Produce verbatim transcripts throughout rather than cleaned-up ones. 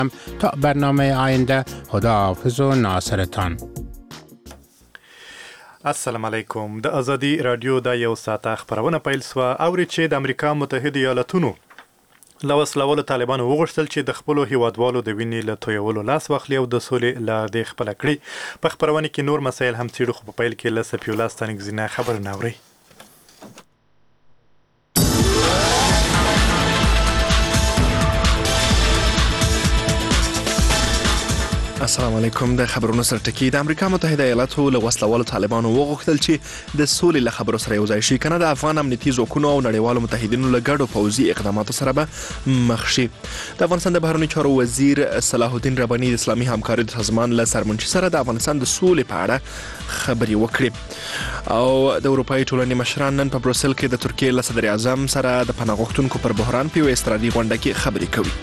تا برنامه آینده خداحافظ و ناصرتان. السلام علیکم. د ازادي رادیو د یو ساعته خبرونه پیل سو او چې د امریکا متحده ایالاتونو لوسلول طالبانو وغوښتل چې د خپل هیوادوالو د وینې له تویولو لاس واخلي او د سولې لا د خپل کړی. په خبرونه کې نور مسایل هم څیړو، خو په پیل کې له سپیولا ستانګزینه خبر ناوړي. السلام علیکم. د خبرونو سرټکی. د امریکا متحده ایالاتو له وسلوالو طالبانو وغوښتل چې د سولې له خبرو سره یوځای شي، کنه د افغان امنیتي ځواکونو او نړیوالو متحدینو له ګډو پوځي اقداماتو سره به مخ شي. د افغانستان د بهرنیو چارو وزیر صلاح الدین رباني د اسلامي همکارۍ د سازمان له سرمنشي سره د افغانستان د سولې په اړه خبرې وکړې. او د اروپایي ټولنې مشران نن په بروسل کې د ترکیې له صدر اعظم سره د پناه غوښتونکو پر بحران په یوه استراتیژي غونډه کې خبرې کوي.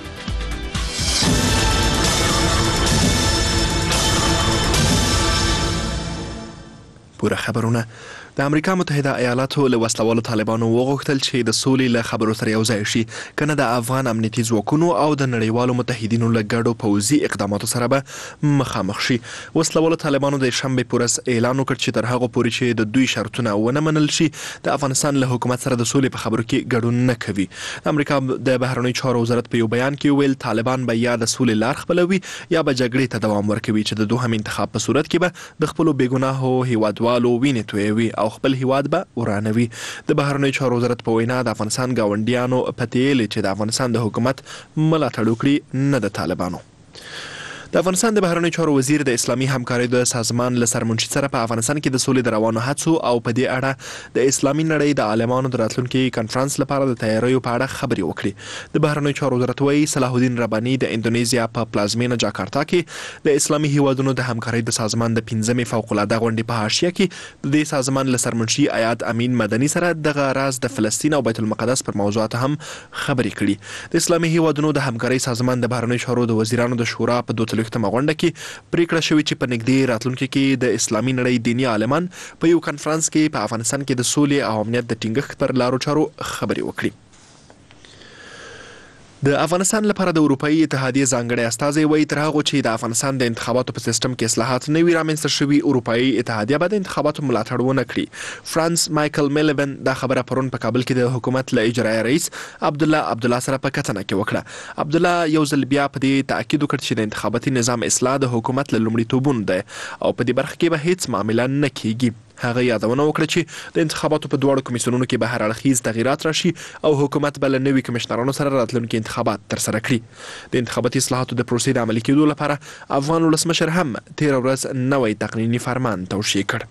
پوره خبرونه. د امریکا متحده ایالاتو له وسلوالو طالبانو وغوښتل چې د سولې له خبرو سره یوځای شي، کنه د افغان امنیتي ځواکونو او د نړیوالو متحدینو له ګډو پوځي اقداماتو سره به مخامخ شي. وسلوالو طالبانو د شنبې پورس اعلان وکړ چې تر هغه پورې چې د دوی شرطونه ونه منل شي، د افغانستان له حکومت سره د سولې په خبرو کې ګډون نه کوي. د امریکا د بهرنیو چارو وزارت په یو بیان کې ویل طالبان به یا د سولې لار خپلوي یا به جګړې ته دوام ورکوي چې د دوهم انتخاب په صورت کې به د خپل بیګناهو هیوادوالو وینې تویوي او خپل هیواد به ورانوي. د بهرنیو چارو وزارت په وینا د افغانستان ګاونډیانو پتیلې چې د افغانستان د حکومت ملاتړ وکړي، نه د طالبانو. د افغانستان د بهرنیو چارو وزیر د اسلامي همکارۍ د سازمان له سرمنشي سره په افغانستان کې د سولې د روانو هڅو او په دې اړه د اسلامي نړۍ د عالمانو د راتلونکي کنفرانس لپاره د تیاریو په اړه خبرې وکړي. د بهرنیو چارو وزارت وایي صلاح الدین رباني د اندونیزیا په پلازمینه جاکارتا کې د اسلامي هیوادونو د همکارۍ د سازمان د پنځمې فوق العاده غونډې په حاشیه کې د دې سازمان له سرمنشي ایاد امین مدني سره دغه راز د فلسطین او بیت المقدس پر موضوعات هم خبرې کړي. د اسلامي هیوادونو د همکارۍ سازمان د بهرنیو چارو د وزیرانو د شورا په دوه څلوېښتمه غونډه کې پریکړه شوې چې په نږدې راتلونکي کې د اسلامي نړۍ دیني عالمان په یو کنفرانس کې په افغانستان کې د سولې او امنیت د ټینګښت پر لارو چارو خبرې وکړي. د افغانستان لپاره د اروپایي اتحادیې ځانګړی استازی وایي تر هغه چې د افغانستان د انتخاباتو په سیستم کې اصلاحات نه وي رامنځته شوي، اروپایي اتحادیه به د انتخاباتو ملاتړ ونه کړي. فرانس مایکل میلوین دا خبره پرون په کابل کې د حکومت له اجرایي رئیس عبدالله عبدالله سره په کتنه کې وکړه. عبدالله یو ځل بیا په دې تاکید وکړ چې د انتخاباتي نظام اصلاح د حکومت له لومړیتوبونو ده او په دې برخه کې به هیڅ معامله نه کیږي. هغه یادونه وکړه چې د انتخاباتو په دواړو کمیسیونونو کې به هر اړخیز تغییرات راشي او حکومت به له نوي کمشنرانو سره راتلونکي انتخابات ترسره کړي. د انتخاباتي اصلاحاتو د پروسې د عملي کېدو لپاره افغان ولسمشر هم تېره ورځ نوی تقنیني فرمان توشیح کړ.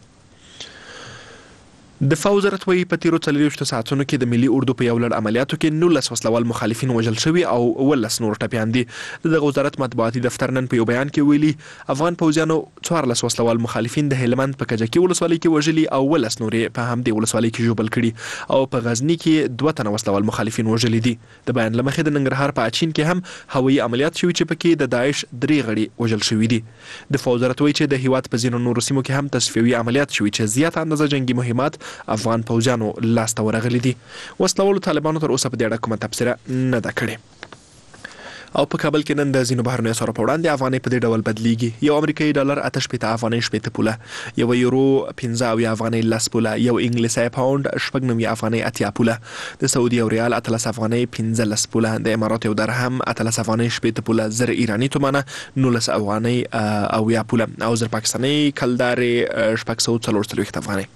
دفاع وزارت وایي په تیرو څلوېښتو ساعتونو کې د ملي اردو په یو لړ عملیاتو کې نولس وسلوال مخالفین وژل شوي او ولس نور ټپیان دي. دغه وزارت مطبوعاتي دفتر نن په یو بیان کې ویلي افغان پوځیانو څوارلس وسلوال مخالفین د هلمند په کجکي ولسوالۍ کې وژلي او ولس نور په همدې ولسوالۍ کې ژوبل کړي او په غزني کې دوه تنه وسلوال مخالفین وژلي دي. د بیان له مخې د ننګرهار په اچین کې هم هوایي عملیات شوي چې پکې د داعش درې غړي وژل شوي دي. دفاع وزارت وایي چې د هیواد په ځینو نورو سیمو کې هم تصفیوي عملیات شوي چې زیاته اندازه جنگي مهمات افغان پوځ جانو لاسته ورغلي دي. وسلوالو طالبانو تر اوسه په دې اړه کومه تبصره نه ده کړې. او په کابل کې نن د ځینو بهرنیو اسعارو په وړاندې افغانۍ په دې ډول بدلیږي. یو امریکایي ډالر اته شپېته افغانۍ شپېته پوله، یو یورو پنځه اویا افغانۍ لس پوله، یو انګلیسي پاونډ شپږ نوي افغانۍ اتیا پوله، د سعودي یو ریال اتلس افغانۍ پنځلس پوله، د امارات یو درهم اتلس افغانۍ شپېته پوله، زر ایراني تومانه نولس افغانۍ اویا پوله او زر پاکستاني کلدارې شپږ سوه څلور څلوېښت افغانۍ.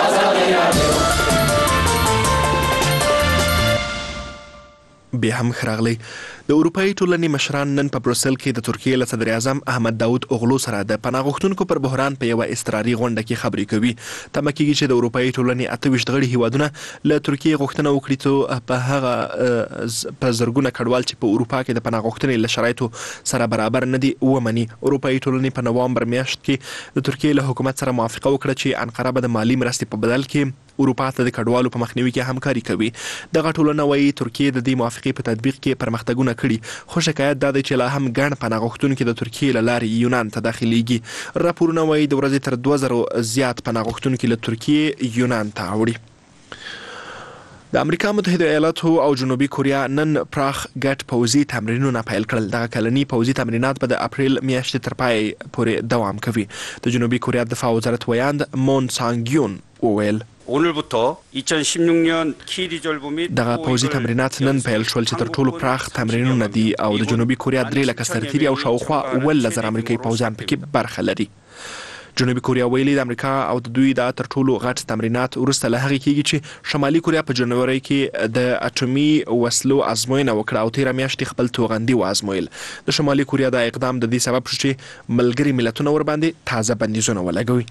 بیا هم خراغلی. د اروپایي ټولنې مشران نن په بروسل کې د ترکیې له صدر اعظم احمد داود اوغلو سره د پناه غوښتونکو پر بحران په یوه اضطراري غونډه کې خبرې کوي. تمه کېږي چې د اروپایي ټولنې اته ویشت غړي هیوادونه له ترکیې غوښتنه وکړي چې په هغه په زرګونه کډوال چې په اروپا کې د پناه غوښتنې له شرایطو سره برابر نه دي ومني. اروپایي ټولنې په نوامبر میاشت کې د ترکیې له حکومت سره موافقه وکړه چې انقره به د مالي مرستې په بدل کې اروپا ته د کډوالو په مخنیوي کې همکاري کوي. دغه ټولنه وایي ترکیې د دې موافقې په تطبیق کې پرمختګونه کړي، خو شکایت دا دی چې لا هم ګڼ پناه غوښتونکي د ترکیې له لارې یونان ته داخلیږي. راپورونه وایي د ورځې تر دوه زرو زیات پناه غوښتونکي له ترکیې یونان ته اوړي. د امریکا متحده ایالاتو او جنوبي کوریا نن پراخ ګډ پوځي تمرینونه پیل کړل. دغه کلني پوځي تمرینات به د اپریل میاشتې تر پای پورې دوام کوي. د جنوبي کوریا دفاع وزارت ویاند مون سانګیون وویل 오늘부터 이천십육 년 키리졸브 및 دغه پوځي تمرینات نن پیل شول چې تر ټولو پراخ تمرینونه دي او د جنوبي کوریا درې لکه سرتیري او شاوخوا اوولس زره امریکایي پوځیان پکې برخه لري. جنوبي کوریا ویلي د امریکا او د دوی د تر ټولو غټ تمرینات وروسته له هغې کېږي چې شمالي کوریا په جنوري کې د اټومي وسلو ازموینه وکړه او تېره میاشت خپل توغندي وازمویل. د شمالي کوریا د اقدام د دې سبب شو چې ملګري ملتونه ورباندې تازه بندیزونه ولګوي.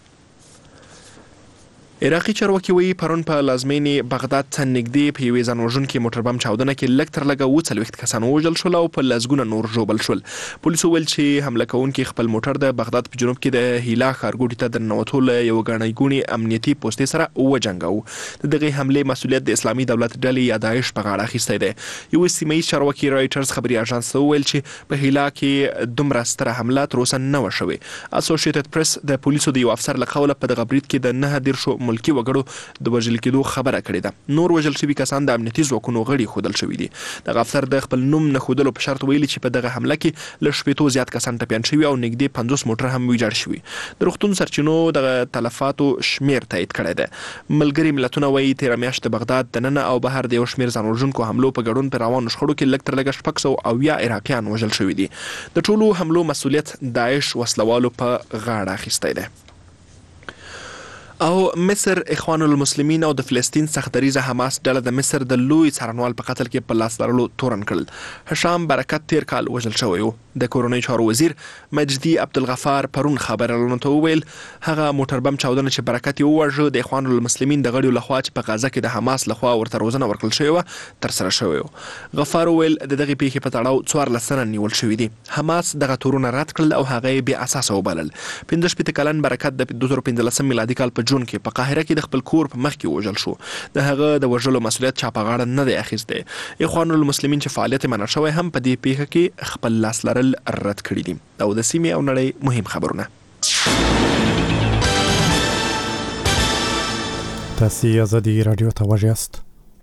عراقي چارواکي وایي پرون په لازمین بغداد ته نږدې په یوې ځانوژونکې موټر بم چاودنه کې لږ تر لږه اووه څلوېښت کسان ووژل شول او په لسګونه نور ژوبل شول. پولیسو ویل چې حمله کوونکي خپل موټر د بغداد په جنوب کې د هیلا ښارګوټي ته د ننوتو له یوه ګڼې ګوڼې امنیتي پوستې سره وجنګاوه. د دغې حملې مسؤلیت د اسلامي دولت ډلې یا داعش په غاړه اخیستی دی. یو سیمه ییز چارواکي رایټرز خبري اژانس ته وویل چې په هیلا کې دومره ستره حمله تر اوسه نه وه شوې. اسوسییټډ پریس د پولیسو د یو افسر له قوله په دغه برید کې د نهه دېرشو ملکي وګړو د وژل کېدو خبره کړې ده. نور وژل شوي کسان د امنیتي ځواکونو غړي ښودل شوي دي. دغه افسر د خپل نوم نه ښودلو په شرط ویلي چې په دغه حمله کې له شپېتو زیات کسان ټپیان شوي او نږدې پنځوس موټر هم ویجاړ شوي. د روغتون سرچینو دغه تلفاتو شمیر تایید کړی دی. ملګري ملتونه وایي تېره میاشت د بغداد دننه او بهر د یو شمېر ځانوژونکو حملو په ګډون په روانو شخړو کې لږ تر لږه شپږ سوه اویا عراقیان وژل شوي دي. د ټولو حملو مسؤلیت داعش وسلوالو په غاړه اخیستی دی. او مصر اخوان المسلمین او د فلسطین سختدریزه حماس ډله د مصر د لوی څارنوال په قتل کې په لاس لرلو تورن کړل. هشام برکت تیر کال وژل شوی و. د کورنۍ چارو وزیر مجدي عبدالغفار پرون خبرونه ته وویل هغه موټر بم چاودنه چې برکت یې وواژه د اخوان المسلمین د غړیو لخوا چې په غزه کې د حماس لخوا ورته روزنه ورکړل شوې وه ترسره شوی و. غفار وویل د دغې پیښې په تړاو څوارلس تنه نیول شوي دي. حماس دغه تورونه رد کړل او هغه یې بې اساسه وبلل. پنځه شپېته کلن برکت د دوه زره پنځلسم میلادي کال په جون کې په قاهره کې د خپل کور په مخ کې وژل شو. د هغه د وژلو مسؤلیت چا په غاړه نه دی اخیستی. اخوان المسلمین چې فعالیت منع شوی هم په دې پیښه کې خپل لاس لرل رد کړي دي. او د سیمې او نړۍ مهم خبرونه. تاسو ازادي رادیو ته غوږ یاست.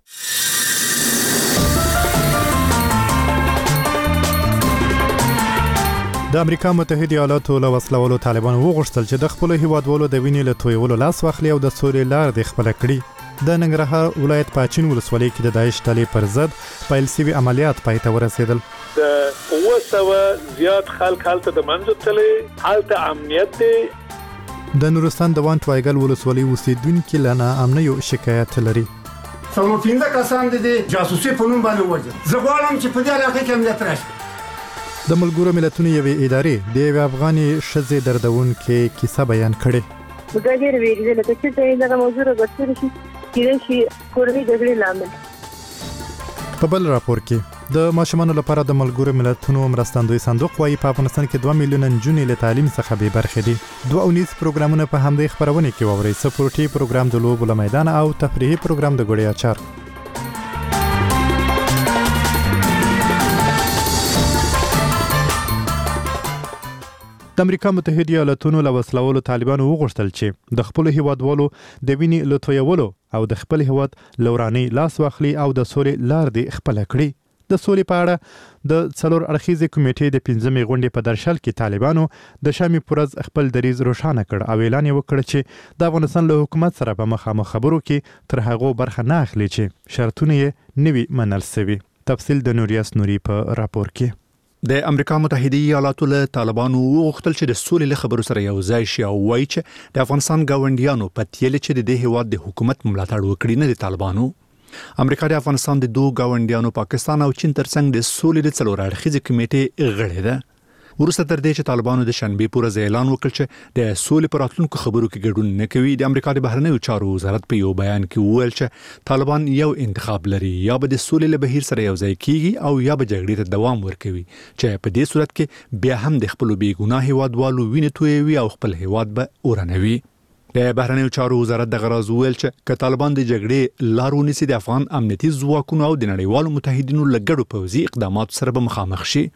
د امریکا متحده ایالاتو له وسلوالو طالبان وغوښتل چې د خپل هیوادوالو د وینې له تویولو لاس واخلي او د سولې لار د خپل کړي. د ننګرهار ولایت پاچین ولسوالۍ کې د داعش ډلې پر ضد پیل شوي عملیات پای ته ورسېدل. د اوه سوه زیات خلک هلته د منځ تللي، هلته امنیت دی. د نورستان د وانټ وایګل ولسوالۍ اوسېدونکي له ناامنیو شکایت لري. څلور پنځه کسان دي د جاسوسي په نوم باندې وژل. زه غواړم چې په دې علاقه کې امنیت راشي. د ملګرو ملتونو یوې ادارې د یوې افغانې ښځې دردونکې کیسه بیان کړې. دا ډېر ویریدل چې څه دغه موضوع راغستل شي کېدای شي کورنۍ جګړې لامل. په بل راپور کې د ماشومانو لپاره د ملګرو ملتونو مرستندوی صندوق وايي په افغانستان کې دوه میلیونه نجونې له تعلیم څخه بې برخې دي. دوه اونیز پروګرامونه په همدې خپرونې کې واورئ. سپورټي پروګرام د لوبو له میدان او تفریحي پروګرام د ګوړې اچار. د امریکا متحده ایالاتونو له وسلوالو طالبانو وغوښتل چې د خپل هیوادوالو د وینې له تویولو او د خپل هیواد لوراني لاس واخلي او د سولې لار دې خپل کړي. د سولې په اړه د څلور اړخیزې کمیټې د پنځمې غونډې په درشل کې طالبانو د شامي پرز خپل دریز روښانه کړ او اعلان یې وکړ چې د افغانستان له حکومت سره په مخامخ خبرو کې تر هغو برخه نه اخلي چې شرطونه یې نوي منل سوي. تفصیل د نوریاس نوري په راپور کې. د امریکا متحده ایالاتو له طالبانو وغوښتل چې د سولې له خبرو سره یو ځای شي او وایي چې د افغانستان ګاونډیانو په تیلې چې د دې هیواد د حکومت ملاتړ وکړي نه د طالبانو. امریکا د افغانستان د دوه ګاونډیانو پاکستان او چین ترڅنګ د سولې د څلور اړخیزې کمیټې غړې ده. وروسته تر دې چې طالبانو د شنبې پورز اعلان وکړ چې د سولې پر راتلونکو خبرو کې ګډون نه کوي، د امریکا د بهرنیو چارو وزارت په یو بیان کې وویل چې طالبان یو انتخاب لري، یا به د سولې له بهیر سره یو ځای کیږي او یا به جګړې ته دوام ورکوي، چې په دې صورت کې بیا هم د خپل بې ګناه هیوادوالو وینې تویوي او خپل هیواد به اورنوي. د بهرنیو چارو وزارت د غراز ویل چې که طالبان د جګړې لار ونیسي د افغان امنیتي ځواکونو او د نړیوالو متحدینو له ګډو پوځي اقداماتو سره به مخامخ شي.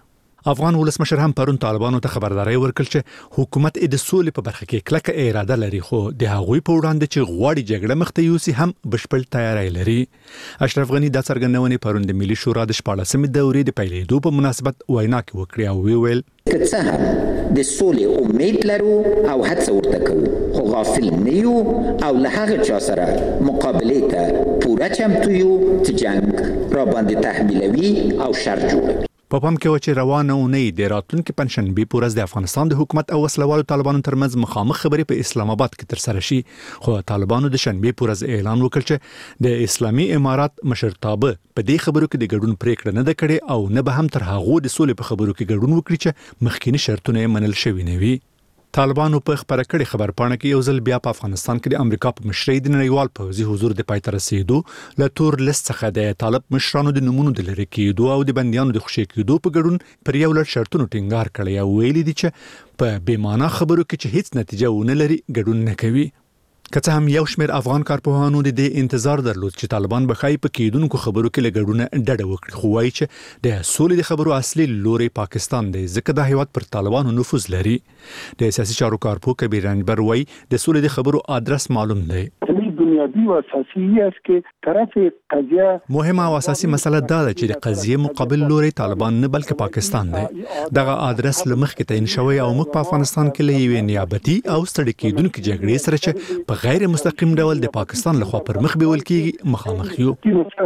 افغان ولسمشر هم پرون طالبانو ته خبرداري ورکړ چې حکومت د سولې په برخه کې کلکه اراده لري، خو د هغوی په وړاندې چې غواړي جګړه مخته یوسي هم بشپړ تیاری لري. اشرف غنی د څرګندونې پرون د ملي شورا د شپاړلسمې دورې د پیلېدو په مناسبت وینا کې وکړه او ویل که څه هم د سولې امید لرو او هڅه ورته کوو، خو غافل نه یو او له هغه چا سره مقابلې ته پوره چمتو یو چې جنګ را باندې تحمیلوي او شر جوړوي. په پام کې و چې روانه اونۍ د راتلونکي پنځشنبې په ورځ د افغانستان د حکومت او وسلوالو طالبانو ترمنځ مخامخ خبرې په اسلام آباد کې ترسره شي، خو طالبانو د شنبې په ورځ اعلان وکړ چې د اسلامي امارات مشرتابه په دې خبرو کې د ګډون پریکړه نه ده کړې او نه به هم تر هغه د سولې په خبرو کې ګډون وکړي چې مخکینی شرطونه منل شوي نه وي. طالبانو په خبره کړې خبرپاڼه کې یو ځل بیا په افغانستان کې د امریکا په مشرۍ د نړیوال پوځي حضور د پای ته رسیدو له تور لیست څخه د طالب مشرانو د نمونو د لرې کېدو او د بندیانو د خوشي کېدو په ګډون پر یو لړ شرطونو ټینګار کړی او ویلي دي چې په بې معنا خبرو کې چې هیڅ نتیجه ونه لري ګډون نه کوي. که څه هم یو شمېر افغان کارپوهانو د دې انتظار درلود چې طالبان به ښایي په کېدونکو خبرو کې له ګډونه ډډه وکړي، خو وایي چې د سولې د خبرو اصلي لوری پاکستان دی، ځکه دا هیواد پر طالبانو نفوذ لري. د سیاسي چارو کارپوه کبیر رنجبر وایي د سولې د خبرو ادرس معلوم دی. بنیادی و اساسی است که طرف قضیه مهمه او اساسي مسله دا ده چې د قضیه مقابل لوري طالبان نه بلکې پاکستان دی. دغه ادرس لمخ کې تعین شوی او موږ په افغانستان کې لوي نیابتي او ستړي کېدونکو جګړې سره چې په غیر مستقیم ډول د پاکستان لخوا پر مخ بیول کېږي مخامخ یو.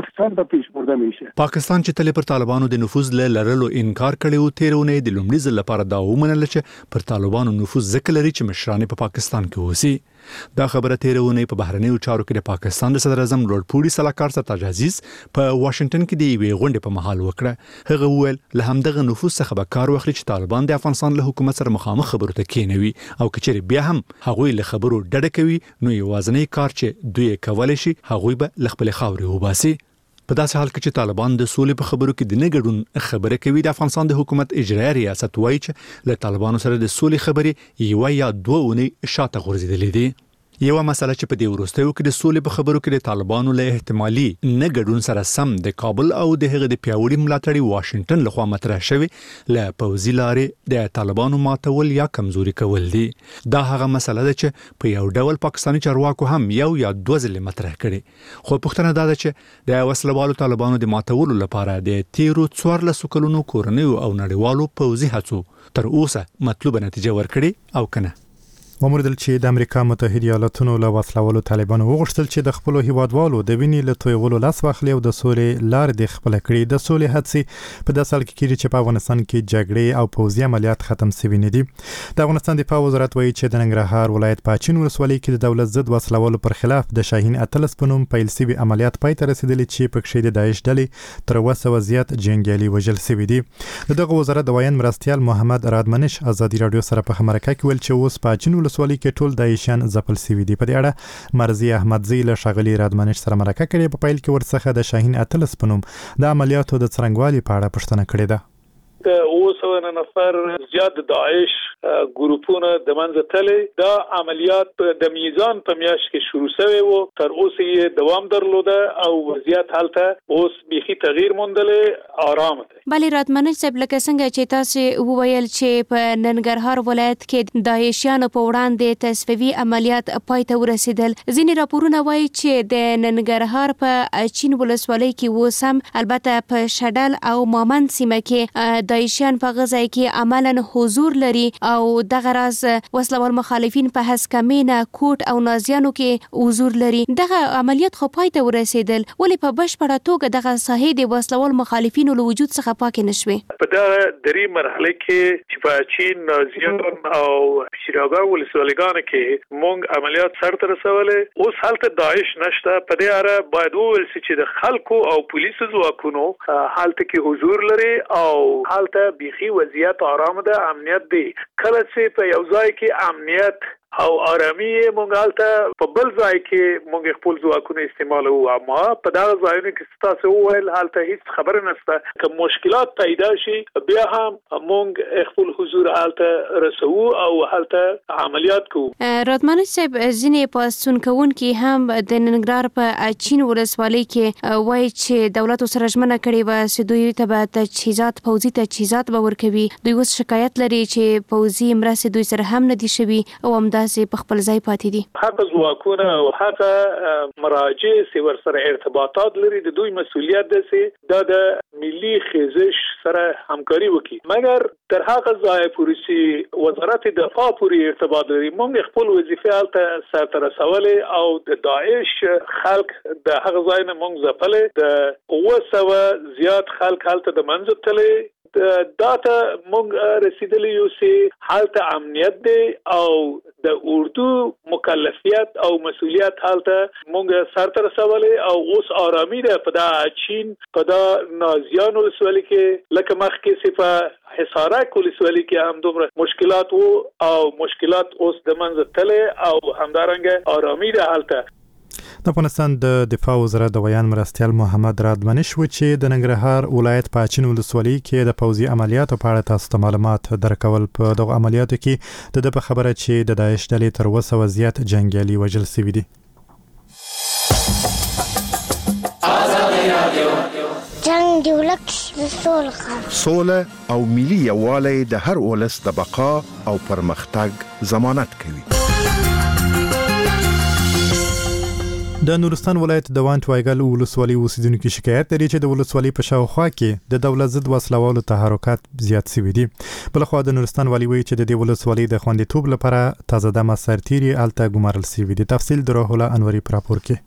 پاکستان چې تل پر طالبانو د نفوذ له لرلو انکار کړی و، تیرونه د لومړي ځل لپاره دا ومنل چې پر طالبانو نفوذ ځکه لري چې مشران په پاکستان کې اوسي. دا خبره تیرونه په بهرنیو چارو کې د پاکستان د صدر اعظم لوړ پوړي سلاکار سرتاج عزیز په واشنگټن کې د یوې غونډې په مهال وکړه. هغه وویل له همدغه نفوذ څخه به کار واخلي چې طالبان د افغانستان له حکومت سره مخامخ خبرو ته کېنوي او کچېرې بیا هم هغوی له خبرو ډډه کوي نو یوازینی کار چې دوی کولای شي هغوی به له خپل خاورې وباسي. په داسې حال کې چې طالبان د سولې په خبرو کې د نه ګډون خبره کوي، د افغانستان د حکومت اجرایي ریاست وایي چې له طالبانو سره د سولې خبرې یو یا دوه اونۍ شاته غورځېدلې دي. یو مسله چې په دې وروستیو کې د سولې په خبرو کې د طالبانو له احتمالي نه ګډون سره سم د کابل او د هغه د پیاوړي ملاتړي واشنگټن لخوا مطرح شوی له پوځي لارې د طالبانو ماتول یا کمزوري کول دي. دا هغه مسله ده چې په یو ډول پاکستاني چارواکو هم یو یا دوه ځله مطرح کړي، خو پوښتنه دا ده چې د وسلوالو طالبانو د ماتولو لپاره د تیرو څوارلسو کلونو کورنیو او نړیوالو پوځي هڅو تر اوسه مطلوبه نتیجه ورکړي او کنه. وموردل چې د امریکا متحده ایالاتونو له وسلوالو طالبانو وغوښتل چې د خپل هیوادوالو د وینې له تویولو لاس واخلي او د سولې لار د خپل کړي. د سولې هڅې په داسې حال کې کېږي چې په افغانستان کې جګړې او پوځي عملیات ختم شوي نه دي. د افغانستان دفاع وزارت وایي چې د ننګرهار ولایت پاچین ولسوالۍ کې د دولت ضد وسلوالو پر خلاف د شاهین اتلس په نوم پیل شوي عملیات پای ته رسیدلي چې پکې د داعش ډلې تر اوه سوه زیات جنګیالي وژل شوي دي. د دغه وزارت د وایان مرستیال محمد رادمنش ازادي رادیو سره په مرکه کې ویل چې اوس پاچین ولسوالۍ کې ټول داعشیان ځپل شوي دي. په دې اړه مرضی احمدزی له ښاغلي رادمنش سره مرکه کړې. په پیل کې ورڅخه د شاهین اتلس په نوم د عملیاتو د څرنګوالي په اړه پوښتنه کړې ده. د اوه سوه نفر زیات داعش ګروپونه د منځه تللي. دا عملیات د میزان په میاشت کې شروع شوی و، تر اوسه یې دوام درلوده او وضعیت هلته اوس بیخي تغییر موندلې، آرام دی. بلې راتمنش صاحب لکه څنګه چې تاسو وویل چې په ننګرهار ولایت کې داعشیانو په وړاندې تصفیوي عملیات پای ته ورسېدل. ځینې راپورونه وایي چې د ننګرهار په چین ولسوالۍ کې اوس هم البته په شډل او مامند سیمه کې داعشیان په غزا کې عملاً حضور لري او دغه راز وسلوال مخالفین په هسکمینه، کوټ او نازیانو کې حضور لري. دغه عملیات خو پای ته ورسېدل، ولې په بشپړه توګه دغه ساحې د وسلوال مخالفینو له وجود څخه پاکې نشوي؟ په دغه درې مرحله کې چې په چین، نازیان او شیراګا ولسوالیګانو کې مونږ عملیات سرته رسولې، اوس هلته داعش نشته. په دې اړه باید وویل شي چې د خلکو او پولیسو ځواکونو هلته کې حضور لري او هلته بیخي وضعیت آرام ده، امنیت دی. کله چې په یو ځای کې امنیت او آرامي مونږ الته په بل ځای کې مونږ خپل ځواکونه استعمالو اما په دا ځایونو کې تاسو وویل حالته هیڅ خبره نشته که مشکلات پیدا شي بیا هم مونږ خپل حضور حالته رسو او حالته عملیات کوو. راتمن صاحب ځینې پاسون کوون کې هم د ننګرهار په چین ولسوالۍ کې وایي چې دولت سره ژمنه کړې و چې دوی ته به تجهیزات پوځي تجهیزات به ورکوي. دوی اوس شکایت لري چې پوځي مرستې دوی سره هم نه دي شوي او همداسې په خپل ځای پاتې دي. هغه ځواکونه او هغه مراجع چې ورسره ارتباطات لري د دوی مسؤلیت ده چې دا د ملي خیزش سره همکاري وکړي. مګر تر هغه ځای پورې وزارت دفاع پورې ارتباط لري. موږ خپل وظیفه حالته سرته رسولې او د داعش خلک د هغه ځای نه موږ ځپلې د اوه سوه زیات خلک حالته د منځ تللې دا ته موږ رسیدلی یو چې حالته امنیت دی او د اردو مکلفیت او مسؤلیت حالته موږ سرته رسولې او اوس آرامي ده په دا چین په دا نازیان ولسوالۍ کې لکه مخکې چې په حصارک ولسوالۍ کې هم دومره مشکلات وو او مشکلات اوس د منځ تللې او همدارنګه آرامي ده حالته. د افغانستان د دفاع وزارت د ویان مرستیال محمد رادمنش و چې د ننګرهار ولایت په چین ولسوالۍ کې د پوځي عملیاتو په اړه تاسو ته معلومات درکول. په دغه عملیاتو کې د په خبره چې د داعش ډلې تر اوه سوه زیات جنګیالي وژل شوي دي. جنگ دی ولک سوله سوله او ملي یووالی د هر ولس د بقا او پرمختګ ضمانت کوي. د نورستان ولایت د وانټ وایګل ولسوالۍ اوسیدونکو شکایت لري چې د ولسوالۍ په شاوخوا کې د دولت ضد وسلوالو تحرکات زیات شوي دي. بلخوا د نورستان والي وایي چې د دې ولسوالۍ د خوندیتوب لپاره تازه دمه سرتیري الته ګمارل شوي دي. تفصیل د روح الله انوري په راپور کې.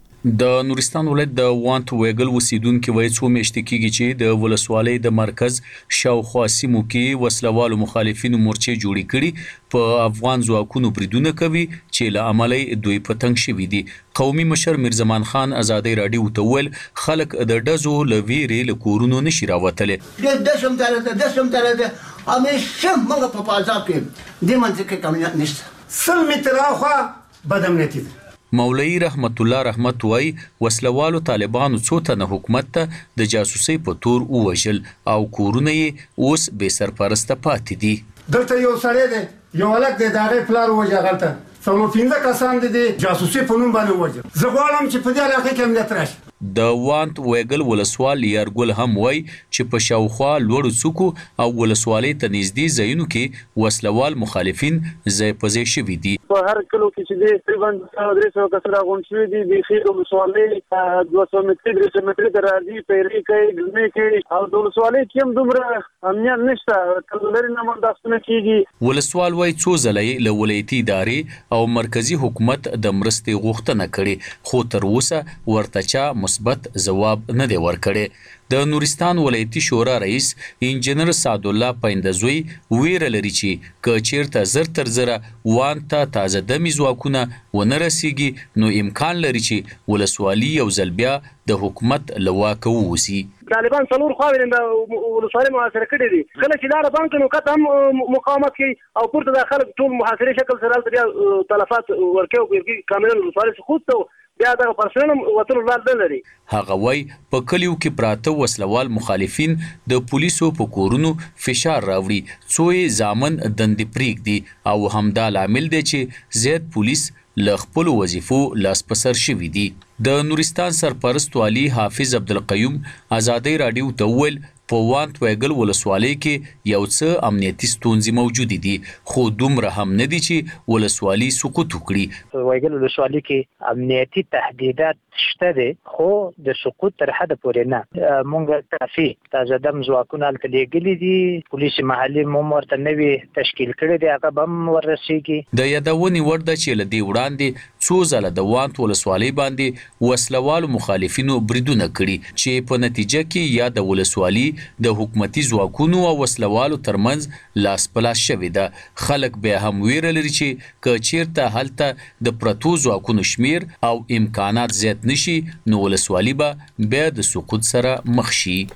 د نورستان ولایت د وانټ ویګل اوسیدونکو وایي څو میاشتې کېږي چې د ولسوالۍ د مرکز شاوخوا سیمو کې وسلوالو مخالفینو مورچې جوړې کړي په افغان ځواکونو بریدونه کوي چې له امله دوی په تنګ شوي دي. قومي مشر میرزمان خان ازادي رادیو ته ویل خلک د ډزو له ویرې له کورونو نشي راوتلی. د دشم درته دشم درته همیشه موږ په پازاب کې د منځ کې کمیت نشته. سل متره خو بدامنیتی مولوی رحمت الله رحمت وای وسلوالو طالبانو څو تنه حکومت ته د جاسوسي په تور ووژل او کورونه یې اوس بې سرپرسته پاتې دي. دلته یو سړی دی یو هلک دی د هغې پلار ووژه هغلته څلور پنځه کسان دي د جاسوسي په نوم باندې ووژل. زه غواړم چې په دې علاقې کې امنیت راشي. د وانټ ویګل ولسوال یارګل هم وای چې په شاوخوا لوړو څوکو او ولسوالۍ ته نږدې ځایونو کې وسلوال مخالفین ځای په ځای شوي دي. په هر کلو کې چې دی تقریبا درې سوه کسه راغونډ شوي دي. بیخي د ولسوالۍ دوه سوه متري درې سوه متري ته راځي پیرې کوي ګلمې کوي او د ولسوالۍ کې هم دومره امنیت نشته. کله لرې نه بنداختونه کېږي. ولسوال وای څو ځله یې له ولایتي ادارې او مرکزي حکومت د مرستې غوښتنه کړې خو تر اوسه ورته چا مثبت جواب نه دی ورکړی. د نورستان ولایتي شورا رئیس انجنیر سعد الله پایندزوی ویره لري چې که چیرته زر تر زره وان ته تازه دمي ځواکونه ونه رسیږي نو امکان لري چې ولسوالي یو ځل بیا د حکومت له واکه ووځي. طالبان څلور خواوې د ولسوالۍ محاصره کړي دي. کله چې لاره بند کړي نو قطعا هم مقاومت کوي او پورته د خلک ټول محاصرې شکل سره هلته بیا تلفات ورکوي او بیا کاملا ولسوالۍ څخه خود ته بیا دغه پرسنل وتلو لار نه لري. هغه وای په کلیو کې پراته وسلوال مخالفین د پولیسو په کورونو فشار راوړي څو یې ځامن دندې پرېږدي او همدا لامل دی چې زیات پولیس له خپلو وظیفو لاس په سر شوي دي. د نورستان سرپرست والي حافظ عبدالقیوم ازادي راډیو ته وویل په وانټ ویګل ولسوالۍ کې یو څه امنیتي ستونزې موجودې دي خو دومره هم نه دي چې ولسوالي سقوط وکړي. ویګل ولسوالۍ کې امنیتي تهدیدات شته دي خو د سقوط تر حده پورې نه. مونږ کافي تازه دم ځواکونه هلته لیږلي دي. پولیس محلي مو ورته نوي تشکیل کړی دی هغه به هم وررسېږي. د یادونې وړ ده چې له دې وړاندې څو ځله د وانټ ولسوالۍ باندې وسلوالو مخالفینو بریدونه کړي چې په نتیجه کې یا د ولسوالۍ د حکومتي ځواکونو او وسلوالو ترمنځ لاس په لاس شوې ده. خلک بیا هم ویره لري چې که چیرته هلته د پرتو ځواکونو شمیر او امکانات زیات نشي نو ولسوالۍ به بیا د سقوط سره مخ شي.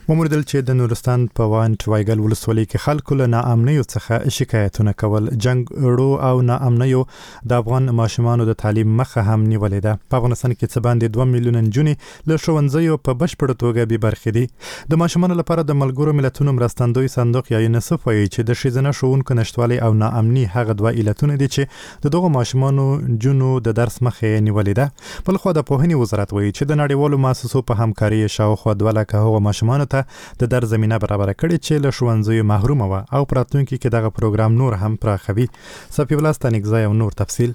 وموردل چې د نورستان په وانټ وایګل ولسوالۍ کې خلکو له ناامنیو څخه شکایتونه کول. جنگ اړو او ناامنیو د افغان ماشومانو د تعلیم مخه هم نیولې ده. په افغانستان کې څه باندې دوه میلیونه نجونې له ښوونځیو په بشپړه توګه بې برخې دي. د ماشومانو لپاره د ملګرو ملتونو مرستندوی صندوق یا یونیسف وایي چې د ښځینه ښوونکو نشتوالی او ناامني هغه دوه علتونه دي چې د دغو ماشومانو جنو د درس مخه نیولې ده. بلخو د پوهنې وزارت وایي چې د نړیوالو مؤسسو په همکاري شاوخوا دوه لکه هغو ماشومانو د در زمينه برابر کړي چې له ښوونځیو محروم و او پراتونکو کې دغه پروګرام نور هم پراخوي. صفی الله ستانګزای او نور تفصیل.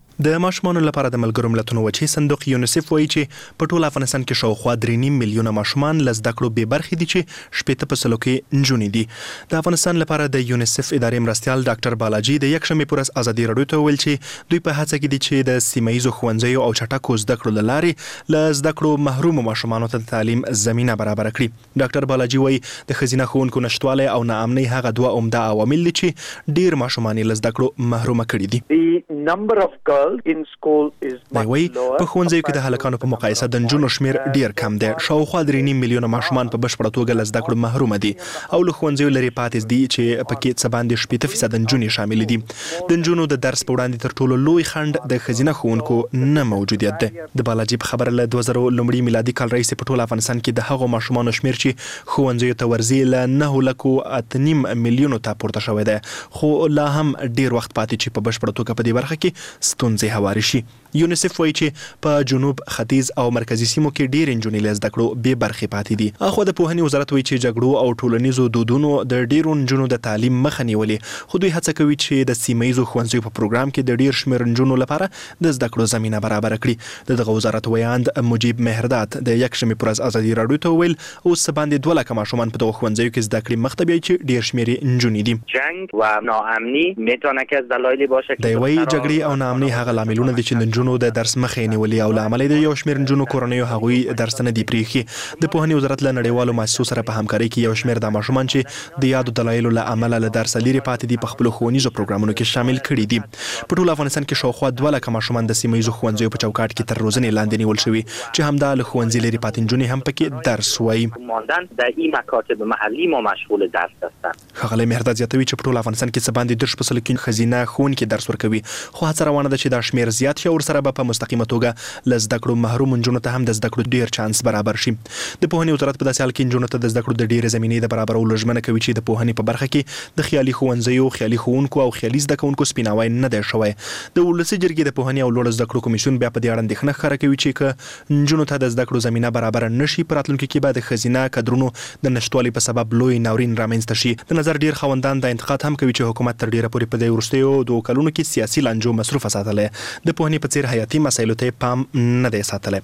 د ماشومانو لپاره د ملګرو ملتونو وچې صندوق یونیسف وایي چې په ټول افغانستان کې شاوخوا درې نیم میلیونه ماشومان له زده کړو بې برخې دي چې شپېته په سلو کې نجونې دي. د افغانستان لپاره د یونیسف ادارې مرستیال ډاکټر بالاجي د یکشنبې پر ورځ ازادي راډیو ته وویل چې دوی په هڅه کې دي چې د سیمه ییزو ښوونځیو او چټکو زده کړو له لارې له زده کړو محروم ماشومانو ته د تعلیم زمینه برابر کړي. ډاکټر بالاجي وایي د ښځینه ښوونکو نشتوالی او ناامنۍ هغه دوه عمده عوامل دي چې ډیر ماشومان له زده کړو محروم کړي دي. The number of girls in school دی وایي په ښوونځیو کې د هلکانو په مقایسه د نجونو شمیر ډیر کم دی. شاوخوا درې نیم میلیونه ماشومان په بشپړه توګه له زده کړو محروم دي او له ښوونځیو لرې پاتې دي چې پکې څه باندې شپېته فیصده نجونې شامل دي. د نجونو د درس په وړاندې تر ټولو لوی خنډ د ښځینه ښوونکو نه موجودیت دی. د بالاجي په خبره له دوه زره لومړي میلادي کال راهیسې په ټول افغانستان کې د هغو ماشومانو شمیر چې ښوونځیو ته ورځي له نهه لکو اته نیم میلیونو ته پورته شوی دی، خو لا هم ډیر وخت پاتې چې په بشپړه توګه په دې برخه کې ستونزې هوارې شي. یونیسف وایي چې په جنوب، ختیځ او مرکزي سیمو کې ډېر نجونې له زده کړو بې برخې پاتې دي. اخوا د پوهنې وزارت وایي چې جګړو او ټولنیزو دودونو د ډېرو نجونو د تعلیم مخه نیولې، خو دوی هڅه کوي چې د سیمه ییزو ښوونځیو په پروګرام کې د ډېر شمېر نجونو لپاره د زده کړو زمینه برابره کړي. د دغه وزارت ویاند مجیب مهرداد د یکشنبې پر ورځ ازادي راډیو ته وویل اوس څه باندې دوه لکه ماشومان په دغو ښوونځیو کې زده کړې مخ ته بیایي چې ډېر شمېر یې نجونې دي. جنگ و ناامنی میتونه که از دلایلی باشه که دی وایي جګړې او ناامني هغه لاملونه دي چې د نجونو د درس مخه یې نیولې او له امله د یو شمېر نجونو کورنیو هغوی درس نه دي پرېښي. د پوهنې وزارت له نړیوالو مؤسسو سره په همکارۍ کې یو شمېر د ماشومان چې د یادو دلایلو له امله له درسه لرې پاتې دي په خپلو ښوونیزو پروګرامونو کې شامل کړي دي. په ټول افغانستان کې شاوخوا دوه لکه ماشومان د سیمه ییزو ښوونځیو په چوکاټ کې تر روزنې لاندې نیول شوي چې همدا له ښوونځي لرې پاتې نجونې هم پکې درس وایي. ماندن در این مکاتب محلی ما مشغول درس هستند. ښاغلی مهرداد زیاتوي چې په ټول افغانستان کې څه باندې دېرش په سلو کې ښځینه ښوونکي درس ورکوي، خو هڅه روانه ده چې دا شمېر زیات شي او ورسره به په مستقیمه توګه له زده کړو محروم نجونو ته هم د زده کړو ډېر چانس برابر شي. د پوهنې وزارت په داسې حال کې نجونو ته د زده کړو د ډېرې زمینې د برابرولو ژمنه کوي چې د پوهنې په برخه کې د خیالي ښوونځیو، خیالي ښوونکو او خیالي زده کوونکو سپیناوی نه دی شوی. د ولسي جرګې د پوهنې او لوړو زده کړو کمیسیون بیا په دې اړه اندېښنه ښکاره کوي چې که نجونو ته د زده کړو زمینه برابر نه شي، په راتلونکي کې به د ښځینه کدرونو د نشتوالي په سبب لوی ناورین رامنځته شي. د نظر ډېر خاوندان دا انتقاد هم کوي چې حکومت تر ډېره پورې په دې وروستیو دوو کلونو کې سیاسي لانجو مصروفه ساتلی، د پوهنې په څېر حیاتي مسایلو ته پام نه دی ساتلی.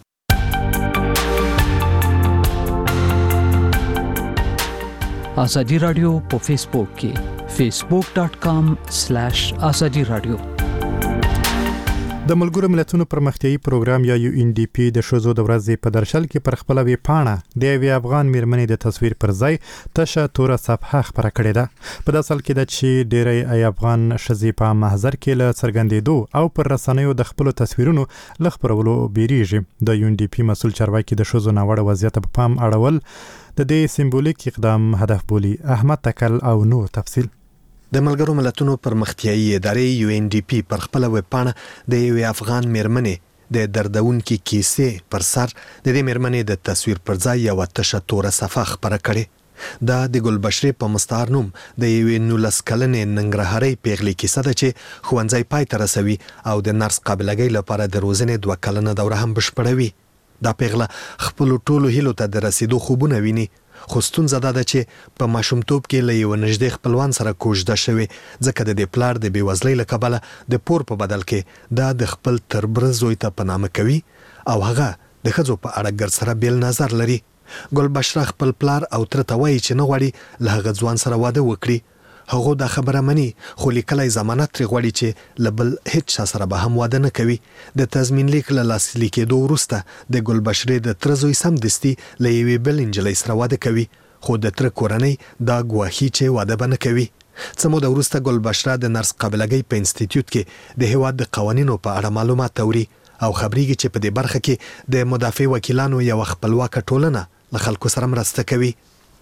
ازادي رادیو په فیسبوک کې فیسبوک ډاٹ کام سلیش ازادي رادیو. د ملګرو ملتونو پرمختیایي پروګرام یا یو ان ډي پی د ښځو د ورځې په درشل کې پر خپله ویبپاڼه د یوې افغان میرمنې د تصویر پر ځای تشه توره صفحه خپره کړې ده. په داسې حال کې ده چې ډېری ای افغان ښځې په محضر کې له څرګندېدو او پر رسنیو د خپلو تصویرونو له خپرولو بیریږي. د یو ان ډي پی مسؤل چارواکي د ښځو ناوړه وضعیت په پام اړول د دې سمبولیک اقدام هدف بولي. احمد تکل او نور تفصیل. د ملګرو ملتونو پرمختیایي ادارې یو ان ډي پی پر خپل ویبپاڼه د یوې افغان میرمنې د دردونکې کیسې پر سر د دې میرمنې د تصویر پر ځای یوه تشه توره صفحه خپره کړې. دا د ګلبشرې په مستعار نوم د یوې نولس کلنې ننګرهارۍ پیغلې کیسه ده چې ښوونځی پای ته رسوي او د نرس قابلګۍ لپاره د روزنې دوه کلنه دوره هم بشپړوي. دا پیغله خپلو ټولو هیلو ته د رسیدو خوبونه ویني، خو ستونزه دا ده چې په ماشومتوب کې له یوه نږدې خپلوان سره کوژده شوې، ځکه د دې پلار د بېوزلۍ له کبله د پور په بدل کې دا د خپل تربره زوی ته په نامه کوي او هغه د ښځو په اړه ګرد سره بیل نظر لري. ګلبشره خپل پلار او تره ته وایي چې نه غواړي له هغه ځوان سره واده وکړي. هغه دا خبره مني، خو لیکلی ضمانت ترې غواړي چې له بل هیڅ چا سره به هم واده نه کوي. د تضمین لیک له لاسلیک کېدو وروسته د ګلبشرې د تره زوی سمدستي له یوې بل نجلۍ سره واده کوي، خو د تره کورنۍ دا ګواښي چې واده به نه کوي. څه موده وروسته ګلبشره د نرس قابلګۍ په انسټیټیوټ کې د هیواد د قوانینو په اړه معلومات اوري او خبرېږي چې په دې برخه کې د مدافع وکیلانو یوه خپلواکه ټولنه له خلکو سره مرسته کوي.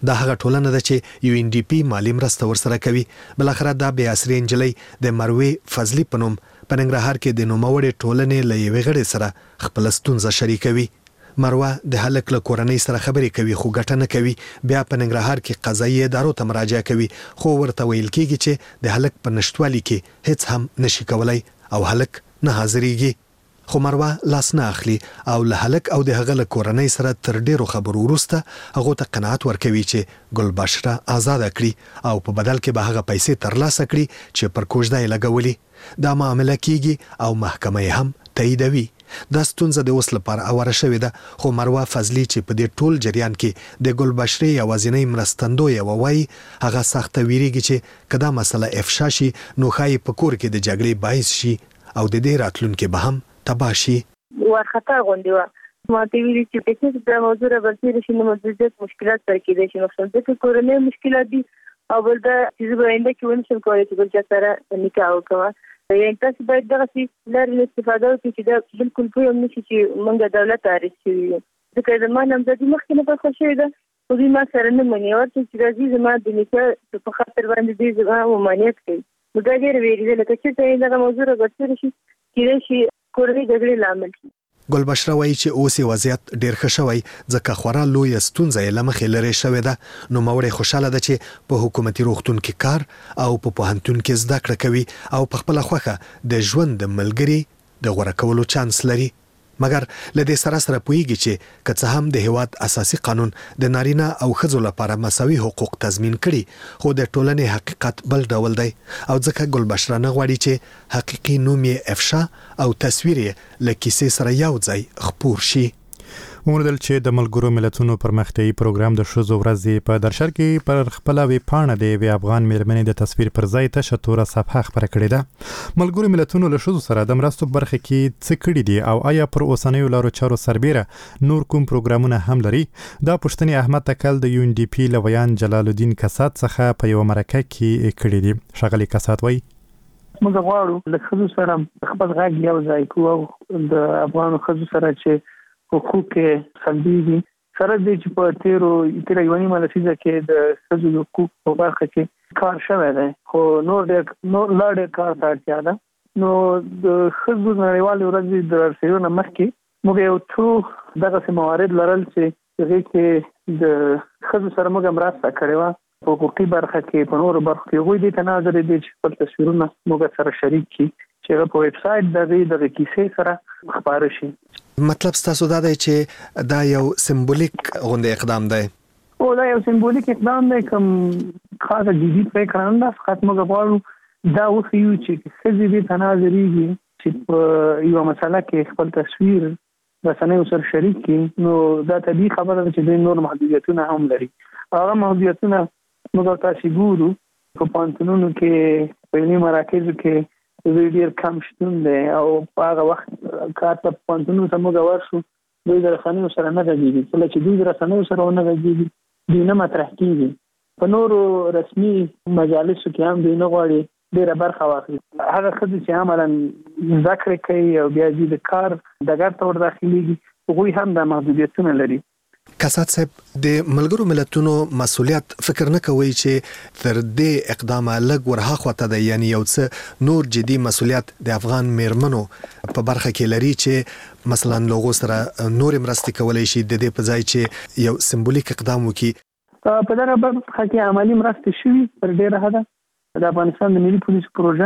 دا هغه ټولنه ده چې یو ان ډي پی مالی مرسته ورسره کوي. بل اخر دا بیا اسری انجلی د مروې فضلی پنوم په ننګرهار کې د نوموړې ټولنې له یوې غړي سره خپل ستونزه شریکوي. مروه د هلک له کورنۍ سره خبرې کوي خو ګټه نه کوي. بیا په ننګرهار کې قضایي ادارو ته مراجعه کوي خو ورته ویل کېږي چې د هلک په نشټوالي کې هیڅ هم نشي کولای او هلک نه حاضرېږي. خو مروه لاس نه اخلي او له هلک او د هغه له کورنۍ سره تر ډیرو خبرو وروسته هغه ته قناعت ورکوي چې ګل بشره آزاد کړي او په بدل کې به هغه پیسې ترلاسه کړي چې پر کوژده یې لګولي. دا معامله کیږي او محکمه هم تاییدوي. دا ستونزه د اوس لپاره اوره شوې ده خو مروه فضلی چې په دې ټول جریان کې د ګل بشرې یوازینۍ مرستندوی وایي هغه سخته ویریږي چې کدا مسله افشا شي نو ښایي په کور کې د جګړې باعث شي او د دې راتلونکي به هم تباه شي. ورخطا غونډه وا ما ته ویلي چې په دې د موضوع راځي چې نو مزید مشکلات پر کې دي چې نو څه کورنۍ مشکلات دي او بل دا چې زه باندې کې ونشم کولای چې بل چا سره نکاح وکړم. یعنی تاسو باید دغه څه لري استفاده وکړئ چې دا بالکل په هم نشي چې موږ دولت تعریف شي. ځکه زموږ هم د دې مخکې نه په خوشې ده خو دوی ما سره نه مني ورته چې راځي زما د نکاح په خاطر باندې دوی زما ممانعت کوي. نو دا ډېر ویریدل لکه چې دغه موضوع راغلی شي کېدای شي کورنۍ جګړې لامل شي. ګل بشره وایي چې اوس یې وضعیت ډېر ښه شوی ځکه خورا لویه ستونزه یې له مخې لرې شوې ده. نوموړې خوشحاله ده چې په حکومتي روغتون کې کار او په پوهنتون کې زده کړه کوي او په خپله خوښه د ژوند د ملګري د غوره کولو چانس لري. مګر له دې سره سره پوهیږي چې که څه هم د هیواد اساسي قانون د نارینه او ښځو لپاره مساوي حقوق تضمین کړي خو د ټولنې حقیقت بل ډول دی او ځکه ګل بشره نه غواړي چې حقیقي نوم یې افشا او تصویر یې له کیسې سره یو ځای خپور شي. وموندل چې د ملګرو ملتونو پرمختیایي پروګرام د ښځو ورځې په درشل کې پر خپل ویبپاڼه د یوې افغان میرمنې د تصویر پر ځای تشه توره صفحه خپره کړې ده. ملګرو ملتونو له ښځو سره د مرستو په برخه کې څه کړي دي او آیا پر اوسنیو لارو چارو سربیره نور کوم پروګرامونه هم لري؟ دا پوښتنې احمد تکل د یو ان ډي پی له ویان جلال الدین کسات څخه په یو مرکه کې کړي دي. ښاغلي کسات وایي موږ غواړو له ښځو سره خپل غږ یو ځای کوو او د افغان ښځو سره چې حقوق سلبي دي سره دې چې په تیرو تیر یو نیمه لسیزه کې د ښځو حقوق په برخه کې کار شوی دی خو نور ډېر نور لا ډېر کار ته اړتیا ده. نو د ښځو نړیوالې ورځې د رسېدو نه مخکې موږ یو څو دغسې موارد لرل چې هغې کې د ښځو سره موږ مرسته کړې وه په حقوقي برخه کې په نورو برخو کې هغوی دې ته ناظرې دي چې خپل تصویرونه موږ سره شریک کړي چې هغه په ویب سایټ دغې دغه کیسې سره خپاره شي. مطلب ستاسو دا دی چې دا یو سمبولیک غونډه اقدام دی؟ او دا یو سمبولیک اقدام دی کوم خاصه جدي پریکړه نه ده. فقط موږ غواړو دا وښیو چې ښځې دې ته ناظرېږي چې په یوه مسله کې خپل تصویر رسنیو سره شریک کړي نو دا طبیعي خبره ده چې دوی نور محدودیتونه هم لري. هغه محدودیتونه موږ تاسې ګورو په پوهنتونونو کې په علمي مراکزو کې دوی ډېر کم شتون دی او په هغه وخت کار ته پوهنتونونو ته موږ ورشو دوی د رسنیو سره نه غږېږي. کله چې دوی د رسنیو سره ونه غږېږي دوی نه مطرح کېږي. په نورو رسمي مجالسو کې هم دوی نه غواړي ډېره برخه واخلي. هغه ښځې چې عملا زده کړې کوي او بیا دوی د کار ډګر ته ور داخلېږي هغوی هم دا محدودیتونه لري. کسات صاحب د ملګرو ملتونو مسؤلیت فکر نه کوي چې تر دې اقدامه لږ ورها خواته ده یعنی یو څه نور جدي مسؤلیت د افغان میرمنو په برخه کې لري چې مثلا لوغو سره نور مرستې کولای شي د دې په ځای چې یو سمبولیک اقدام وکړي؟ په دغه برخه کې عملی مرستې شوي تر ډېره حده. د افغانستان د ملي پولیسو پروژه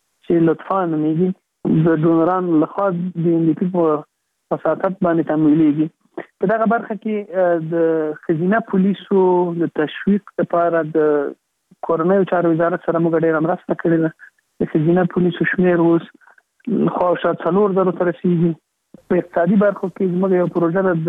چې لطفا نومیږي د ډونرانو لخوا د ان ډي پي په وساطت باندې تمویلېږي. په دغه برخه کې د ښځینه پولیسو د تشویق لپاره د کورنیو چارو وزارت سره موږ ډېره مرسته کړې ده. د ښځینه پولیسو شمېر اوس خواوشا څلور زرو ته رسېږي. په اقتصادي برخو کې زموږ یو پروژه ده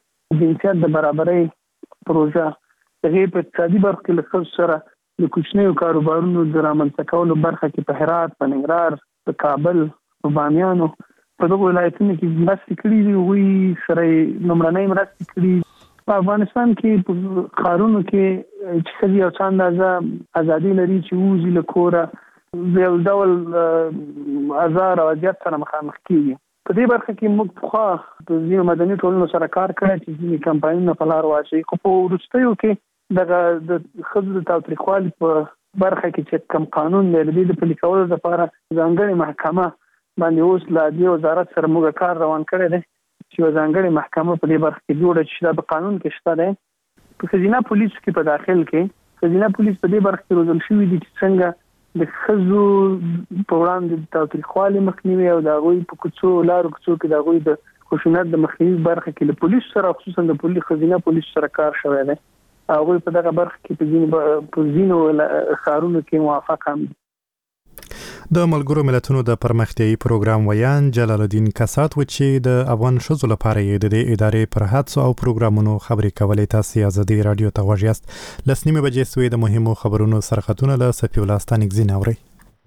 د جنسیت د برابرۍ پروژه. هغې په اقتصادي برخو کې له ښځو سره د کوچنیو کاروبارونو د رامنځته کولو برخه کې په هرات، په ننګرهار، په کابل، په بامیانو په دغو ولایتونو کې مرستې کړي دي. هغوی سره یې لومړنۍ مرستې کړي. په افغانستان کې په ښارونو کې چې ښځې یو څه اندازه ازادي لري چې ووځي له کوره د یو ډول ازار او اذیت سره مخامخ کېږي. په دې برخه کې موږ پخوا د ځینو مدني ټولنو سره کار کړی چې ځینې کمپاینونه په لار واچوي خو په وروستیو کې دغه د خځو د تاوتریخوالي په برخه کې چې کوم قانون دی د دې د پلي کولو لپاره ځانګړې محکمه باندې اوس له عدلیې وزارت سره موږ کار روان کړی دی چې یوه ځانګړې محکمه په دې برخه کې جوړه چې دا په قانون کې شته دی. په ښځینه پولیسو کې په داخل کې ښځینه پولیس په دې برخه کې روزل شوي دي چې څنګه د ښځو په وړاندې د تاوتریخوالي مخنیوي او د هغوی په کوڅو لارو کوڅو کې د هغوی د خشونت د مخنیوي برخه کې له پولیسو سره خصوصا د پولیس ښځینه پولیسو سره کار شوی دی. هغوی په دغه برخه کې په ځینو په ځینو ښارونو کې موافق هم دي. د ملګرو ملتونو د پرمختیايي پروګرام ویان جلال الدین کسات و چې د افغان ښځو لپاره یې د دې ادارې پر هڅو او پروګرامونو خبرې کولې. تاسو آزادي رادیو ته غوږ یاست. لسنیمه بجې سوې د مهمو خبرونو سرخطونه له صفي الله ستانکزین اوري.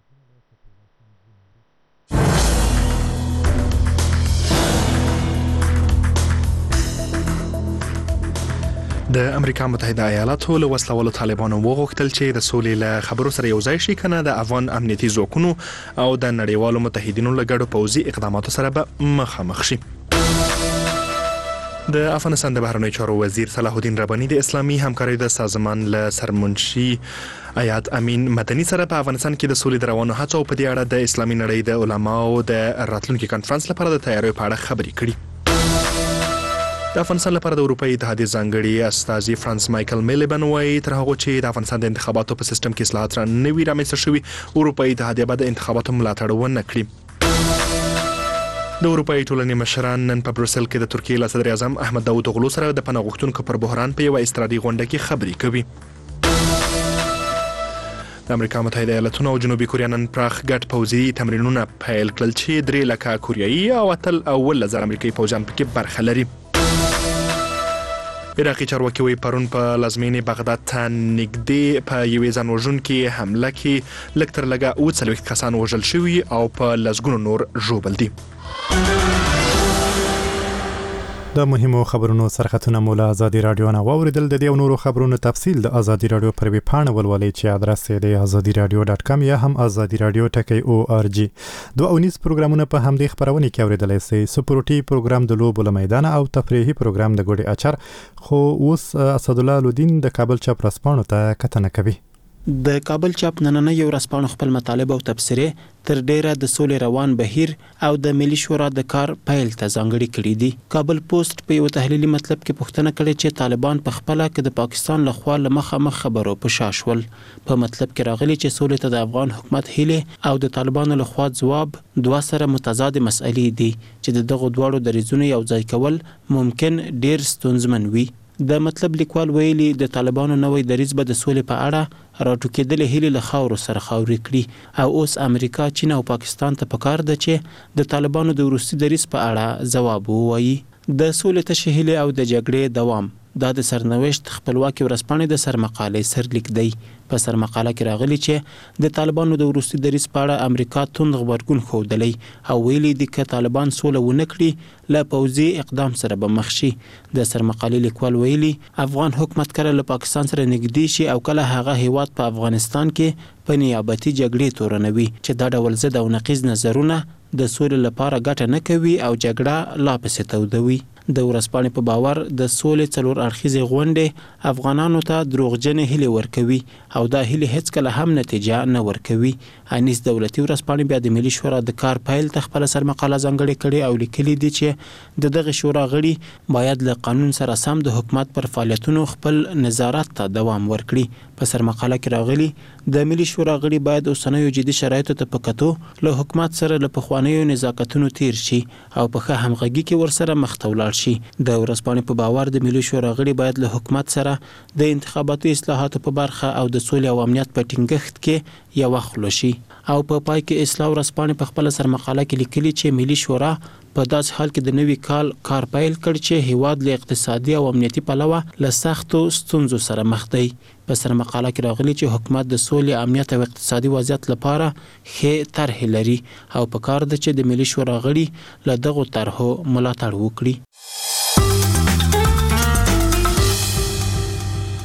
د امریکا متحده ایالاتو له وسلوالو طالبانو وغوښتل چې د سولې له خبرو سره یو ځای شي کنه د افغان امنیتي ځواکونو او د نړیوالو متحدینو له ګډو پوځي اقداماتو سره به مخامخ شي. د افغانستان د بهرنیو چارو وزیر صلاح الدین رباني د اسلامي همکارۍ د سازمان له سرمنشي آیات امین مدني سره په افغانستان کې د سولې د روانو هڅو په دې اړه د اسلامي نړۍ د علماو د راتلونکي کانفرنس لپاره د تیاریو په اړه خبرې کړي. د افغانستان لپاره د اروپאי اتحادیې ځانګړي استازي فرانس مایکل میلیبن وایي تر هغه چې د افغانستان د انتخاباتو په سیستم کې اصلاحات را نوي رامنځته شوي اروپאי اتحادیه به د انتخاباتو ملاتړ ونه کړي. د اروپאי ټولنې مشران نن په بروسل کې د ترکیې له صدر اعظم احمد داود اوغلو سره د پناه غوښتونکو پر بحران په یوه استرادي غونډه کې خبرې کوي. د امریکا متحده ایالاتونو او جنوبي کوریا نن پراخ ګډ پوځي تمرینونه پیل کړل چې درې لکه کوریایي او اتل اول زر امریکایي پوځیان پکې برخه لري. عراقي چارواکي وایي پرون په لازمینې بغداد ته نږدې په یوې ځان وژونکې حمله کې لږ تر لږه اووه څلوېښت کسان وژل شوي او په لسګونو نور ژوبل دي. د مهمو خبرونو سرخطونه مو له آزادي رادیو نه واوریدل. د دې او نورو خبرونو تفصیل د آزادي رادیو پر ویب پاڼه ولولئ چې ادرس یې د آزادي رادیو ډاټ کام یا هم آزادي رادیو ټکی او آر جی. دوه اونیز پروګرامونه په همدې خبرونه کې اوریدلای شئ. سپورټي پروګرام د لوبو له میدان او تفریحي پروګرام د ګوډي اچار. خو اوس اسدالله الدین د کابل چاپ رسپانو ته کتنه کوي. د کابل چاپ نننۍ یو ورځپاڼه خپل مطالب او تبصرې تر ډیره د سولې روان بهیر او د ملي شورا د کار پیل ته ځانګړي کړي دي. کابل پوسټ په یو تحلیلي مطلب کې پوښتنه کړې چې طالبان په خپل کې د پاکستان لخوا له مخامخ خبرو په شاشول. په مطلب کې راغلي چې سولې ته د افغان حکومت هیله او د طالبانو لخوا ځواب دوه سره متضاد مسئلې دي چې د دغو دواړو دریځونو یو ځای کول ممکن ډیر ستونزمن وي. د مطلب لیکوال ویلي د طالبانو نوې دریځ به د سولې په اړه راټوکېدلې هیلې له خاورو سره خاورې کړي او اوس امریکا، چین او پاکستان ته پکار ده چې د طالبانو د وروستي دریځ په اړه ځواب ووایي. د سولې تشې هیلې او د جګړې دوام دا د سرنوشت خپلواکي ورځپاڼې د سرمقالې سرلیک دی. په سرمقاله کې راغلي چې د طالبانو د وروستي دریځ په اړه امریکا توند غبرګون ښودلی او ویلي دي که طالبان سوله ونه کړي له پوځي اقدام سره به مخ شي. د سرمقالې لیکوال ویلي افغان حکومت کله له پاکستان سره نږدې شي او کله هغه هیواد په افغانستان کې په نیابتي جګړې تورنوي چې دا ډول ضد او نقیض نظرونه د سولې لپاره ګټه نه کوي او جګړه لا پسې تودوي. د ورځپاڼې په باور د سولې څلور اړخیزې غونډې افغانانو ته دروغجنې هیلې ورکوي او دا هیلې هیڅکله هم نتیجه نه ورکوي. انیس دولتي ورځپاڼې بیا د ملي شورا د کار پیل ته خپل سرمقاله ځانګړې کړې او لیکلي دي چې د دغه شورا غړي باید له قانون سره سم د حکومت پر فعالیتونو خپل نظارت ته دوام ورکړي. په سرمقاله کې راغلي د ملي شورا غړي باید اوسنیو جدي شرایطو ته په کتو له حکومت سره له پخوانیو نزاکتونو تیر شي او په ښه همغږي کې ورسره مخ ته ولاړ شي. د ورځپاڼې په باور د ملي شورا غړي باید له حکومت سره د انتخاباتي اصلاحاتو په برخه او د سولې او امنیت په ټینګښت کې یو خلو شي. او په پای کې اصلاح ورځپاڼې په خپل سرمقاله کې لیکلي چې ملي شورا په داس حال کې د نوي کال کار پیل کړ چې هیواد له اقتصادي او امنیتي پلوه له سختو ستونزو سره مخ دی. په سرمقاله کې راغلي چې حکومت د سولې، امنیت او اقتصادي وضعیت لپاره ښې طرحې لري او په کار ده چې د ملي شورا غړي له دغو طرحو ملاتړ وکړي.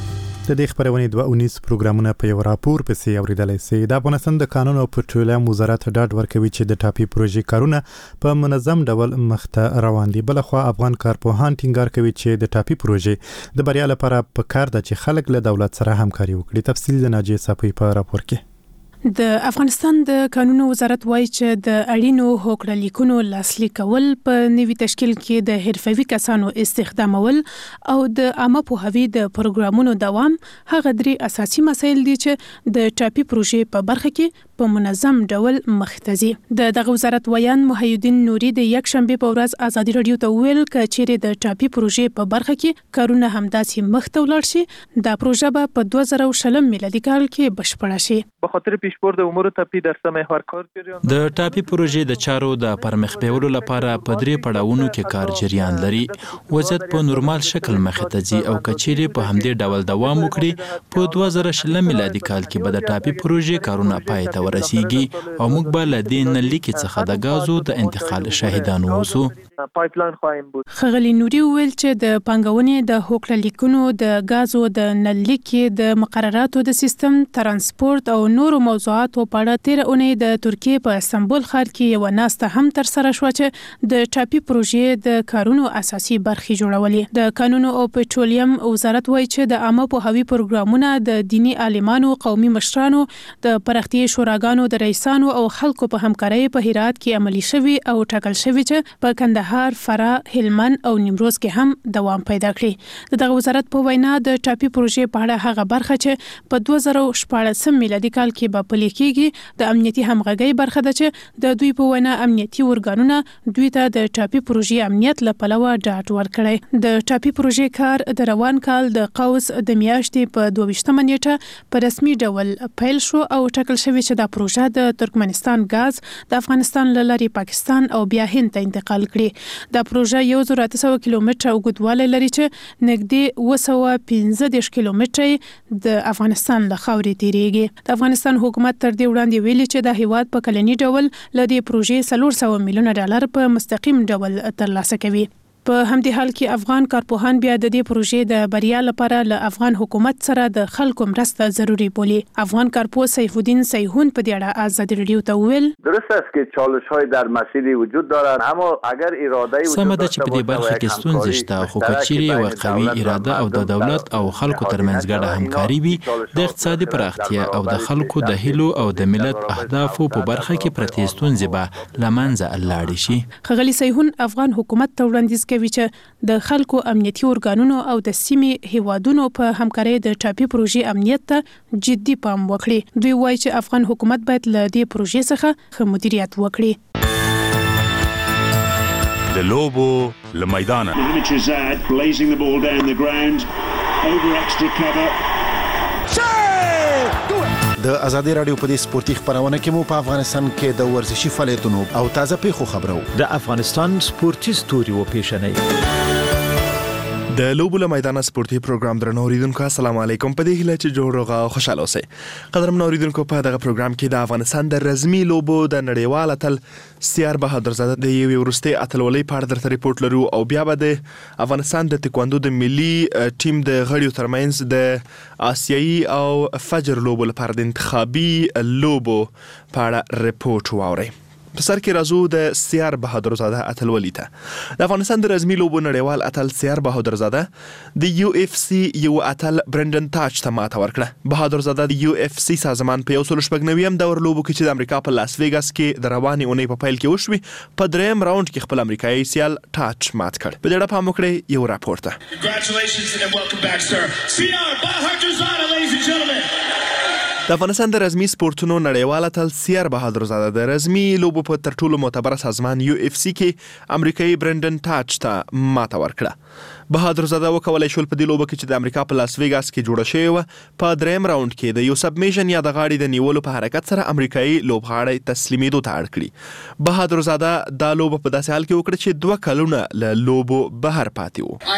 د دې خبرونې دوه اونیز پروګرامونه په یو راپور پسې اوریدلای شي. د افغانستان د قانون او پټرولیم وزارت ډاډ ورکوي چې د ټاپي پروژې کارونه په منظم ډول مخته روان دي. بلخوا افغان کارپوهان ټینګار کوي چې د ټاپي پروژې د بریا لپاره پکار ده چې خلک له دولت سره همکاري وکړي. تفصیل د ناجیه صافی په راپور کې. د افغانستان د قانون وزارت وایي چې د اړینو هوکړه لیکونو لاسلیک کول په نوي تشکیل کې د حرفوي کسانو استخدامول او د عامه پوهاوي د پروګرامونو دوام هغه درې اساسي مسایل دي چې د ټاپي پروژې په برخه کې په منظم ډول مختزي. د دغه وزارت ویان محیدین نوري د یک شنبه په ورځ ازادي رادیو ته ویل ک چیرې د ټاپي پروژې په برخه کې کارونه همداسې مخته ولاړ شي دا پروژه به په دوه زره شلم میلادي کال کې بشپړه شي. به خاطر پیشبرد امور ټاپي در سم محور کار جریان د ټاپي پروژې د چارو د پرمخ بیولو لپاره په درې پړاوونو کې کار جریان لري. وضعیت په نورمال شکل مخته ځي او کچېری په همدې ډول دوام وکړي په دوه زره شلم میلادي کال کې به د ټاپي پروژې کارونه پای ته ورسیږي او موږ به له دې نلیکې څخه د غازو د انتقال شاهدان اوسو. پایپلاین خواهیم بود. خغلی نوري ویل چې د پنګونې د هوکړه لیکونو د غازو د نلیکې د مقرراتو د سیستم ترانسپورت او نورو موضوعاتو په اړه تیر اونۍ د ترکیه په استانبول ښار کې یو ناسته هم تر سره شو چې د ټاپي پروژې د کارونو اساسي برخې جوړولې. د قانون او پټرولیم وزارت وایي چې د عامه پوهاوي پروګرامونه د دینی عالمانو، قومي مشرانو، د پرختي شوراګانو د رئیسانو او خلکو په همکارۍ په هرات کې عملي شوي او ټاکل شوي چې په کندهار، فراه، هلمند او نیمروز کې هم دوام پیدا کړي. دغه وزارت په وینا د ټاپي پروژې په اړه هغه برخه چې په دوه زره شپاړسم میلادي کال کې به پلي کېږي د امنیتي همغږۍ برخه ده چې د دوی په وینا امنیتي ارګانونه دوی ته د ټاپي پروژې امنیت لپاره ډاډ ورکړي. د ټاپي پروژې کار د روان کال د قوس د میاشتې په دوه ویشتمه نیټه په رسمي ډول پیل شو او ټاکل شوی چې دا پروژه د ترکمنستان غاز د افغانستان له لارې پاکستان او بیا هند ته انتقال کړي. دا پروژه یو زر اته سوه کیلومتره اوږدوالی لري چې نږدې اوه سوه پنځه دېرش کیلومتره د افغانستان له خاورې تیریږي. د افغانستان حکومت تر دې وړاندې ویلي چې د هیواد په کلني ډول له دې پروژې څلور سوه میلیونه ډالر په مستقیم ډول ترلاسه کوي. په همدې حال کې افغان کارپوهان بیا د دې پروژې د بریا لپاره له افغان حکومت سره د خلکو مرسته ضروری بولي. افغان کارپوه سیف الدین سیحون په دې اړه آزادی رادیو ته ویل درست است که چالش‌های در مسیری وجود دارند اما اگر اراده وجود سمه ده چې په دې برخه کې ستونزې شته خو کچېرې یو قوي اراده او د دولت او خلکو ترمنځ ګډه همکاري وي د اقتصادي پراختیا او د خلکو د هیلو او د ملت اهدافو په برخه کې پرتې ستونزې به له منځه لاړې شي. ښاغلي سیحون افغان حکومت ته وړاندیز کوي چې د خلکو امنیتي ارګانونو او د سیمې هیوادونو په همکارۍ د ټاپي پروژې امنیت ته جدي پام وکړي. دوی وایي چې افغان حکومت باید له دې پروژې څخه ښه مدیریت وکړي. د لوبو له میدانه د ازادي رادیو په دې سپورتي خبرونه کې مو په افغانستان کې د ورزشي فعالیتونو او تازه پیښو خبرو د افغانستان سپورتي ستوري و پیښنې د لوبو له میدان سپورتي پروګرام درنو اوریدونکو السلام علیکم. په دې هیله چې جوړ روغه خوشاله اوسئ. قدرمن اوریدونکو په دغه پروګرام کې د افغانستان د رزمي لوبو د نړیوال اتل سیار بهادر زاده د یو وروستي اتلولۍ په اړه درته ریپورت لرو او بیا به د افغانستان د تکواندو د ملي ټیم د غړیو ترمنځ د آسیایي او فجر لوبو لپاره د انتخابي لوبو په اړه ریپورت واورئ. په سر کې راځو د سیار بهادر زاده اتلولۍ ته. د افغانستان د رزمي لوبو نړیوال اتل سیار بهادر زاده د یو اف سی یو اتل برندن تاج ته ماته ورکړه. بهادر زاده د یو اف سی سازمان په یو سل شپږ نویم دور لوبو کې چې د امریکا په لاس ویګاس کې د روانې اونۍ په پیل کې وشوي په دریم راوند کې خپل امریکایي سیال ټاچ مات کړ. په دې اړه پام وکړئ یو راپور ته. د افغانستان د رزمي سپورتونو نړیوال اتل سیار بهادر زاده د رزمي لوبو په تر ټولو معتبر سازمان یو اف سی کې امریکایي برندن تاج ته ماته ورکړه. بهادر زاده وکولای شول په دې لوبه کې چې د امریکا په لاس ویګاس کې جوړه شوې وه په دریم راوند کې د یو سبمیشن یا د غاړې د نیولو په حرکت سره امریکایي لوبغاړی تسلیمېدو ته اړ کړي. بهادر زاده دا لوبه په داسې حال کې وکړه چې دوه کلونه له لوبو بهر پاتې وو.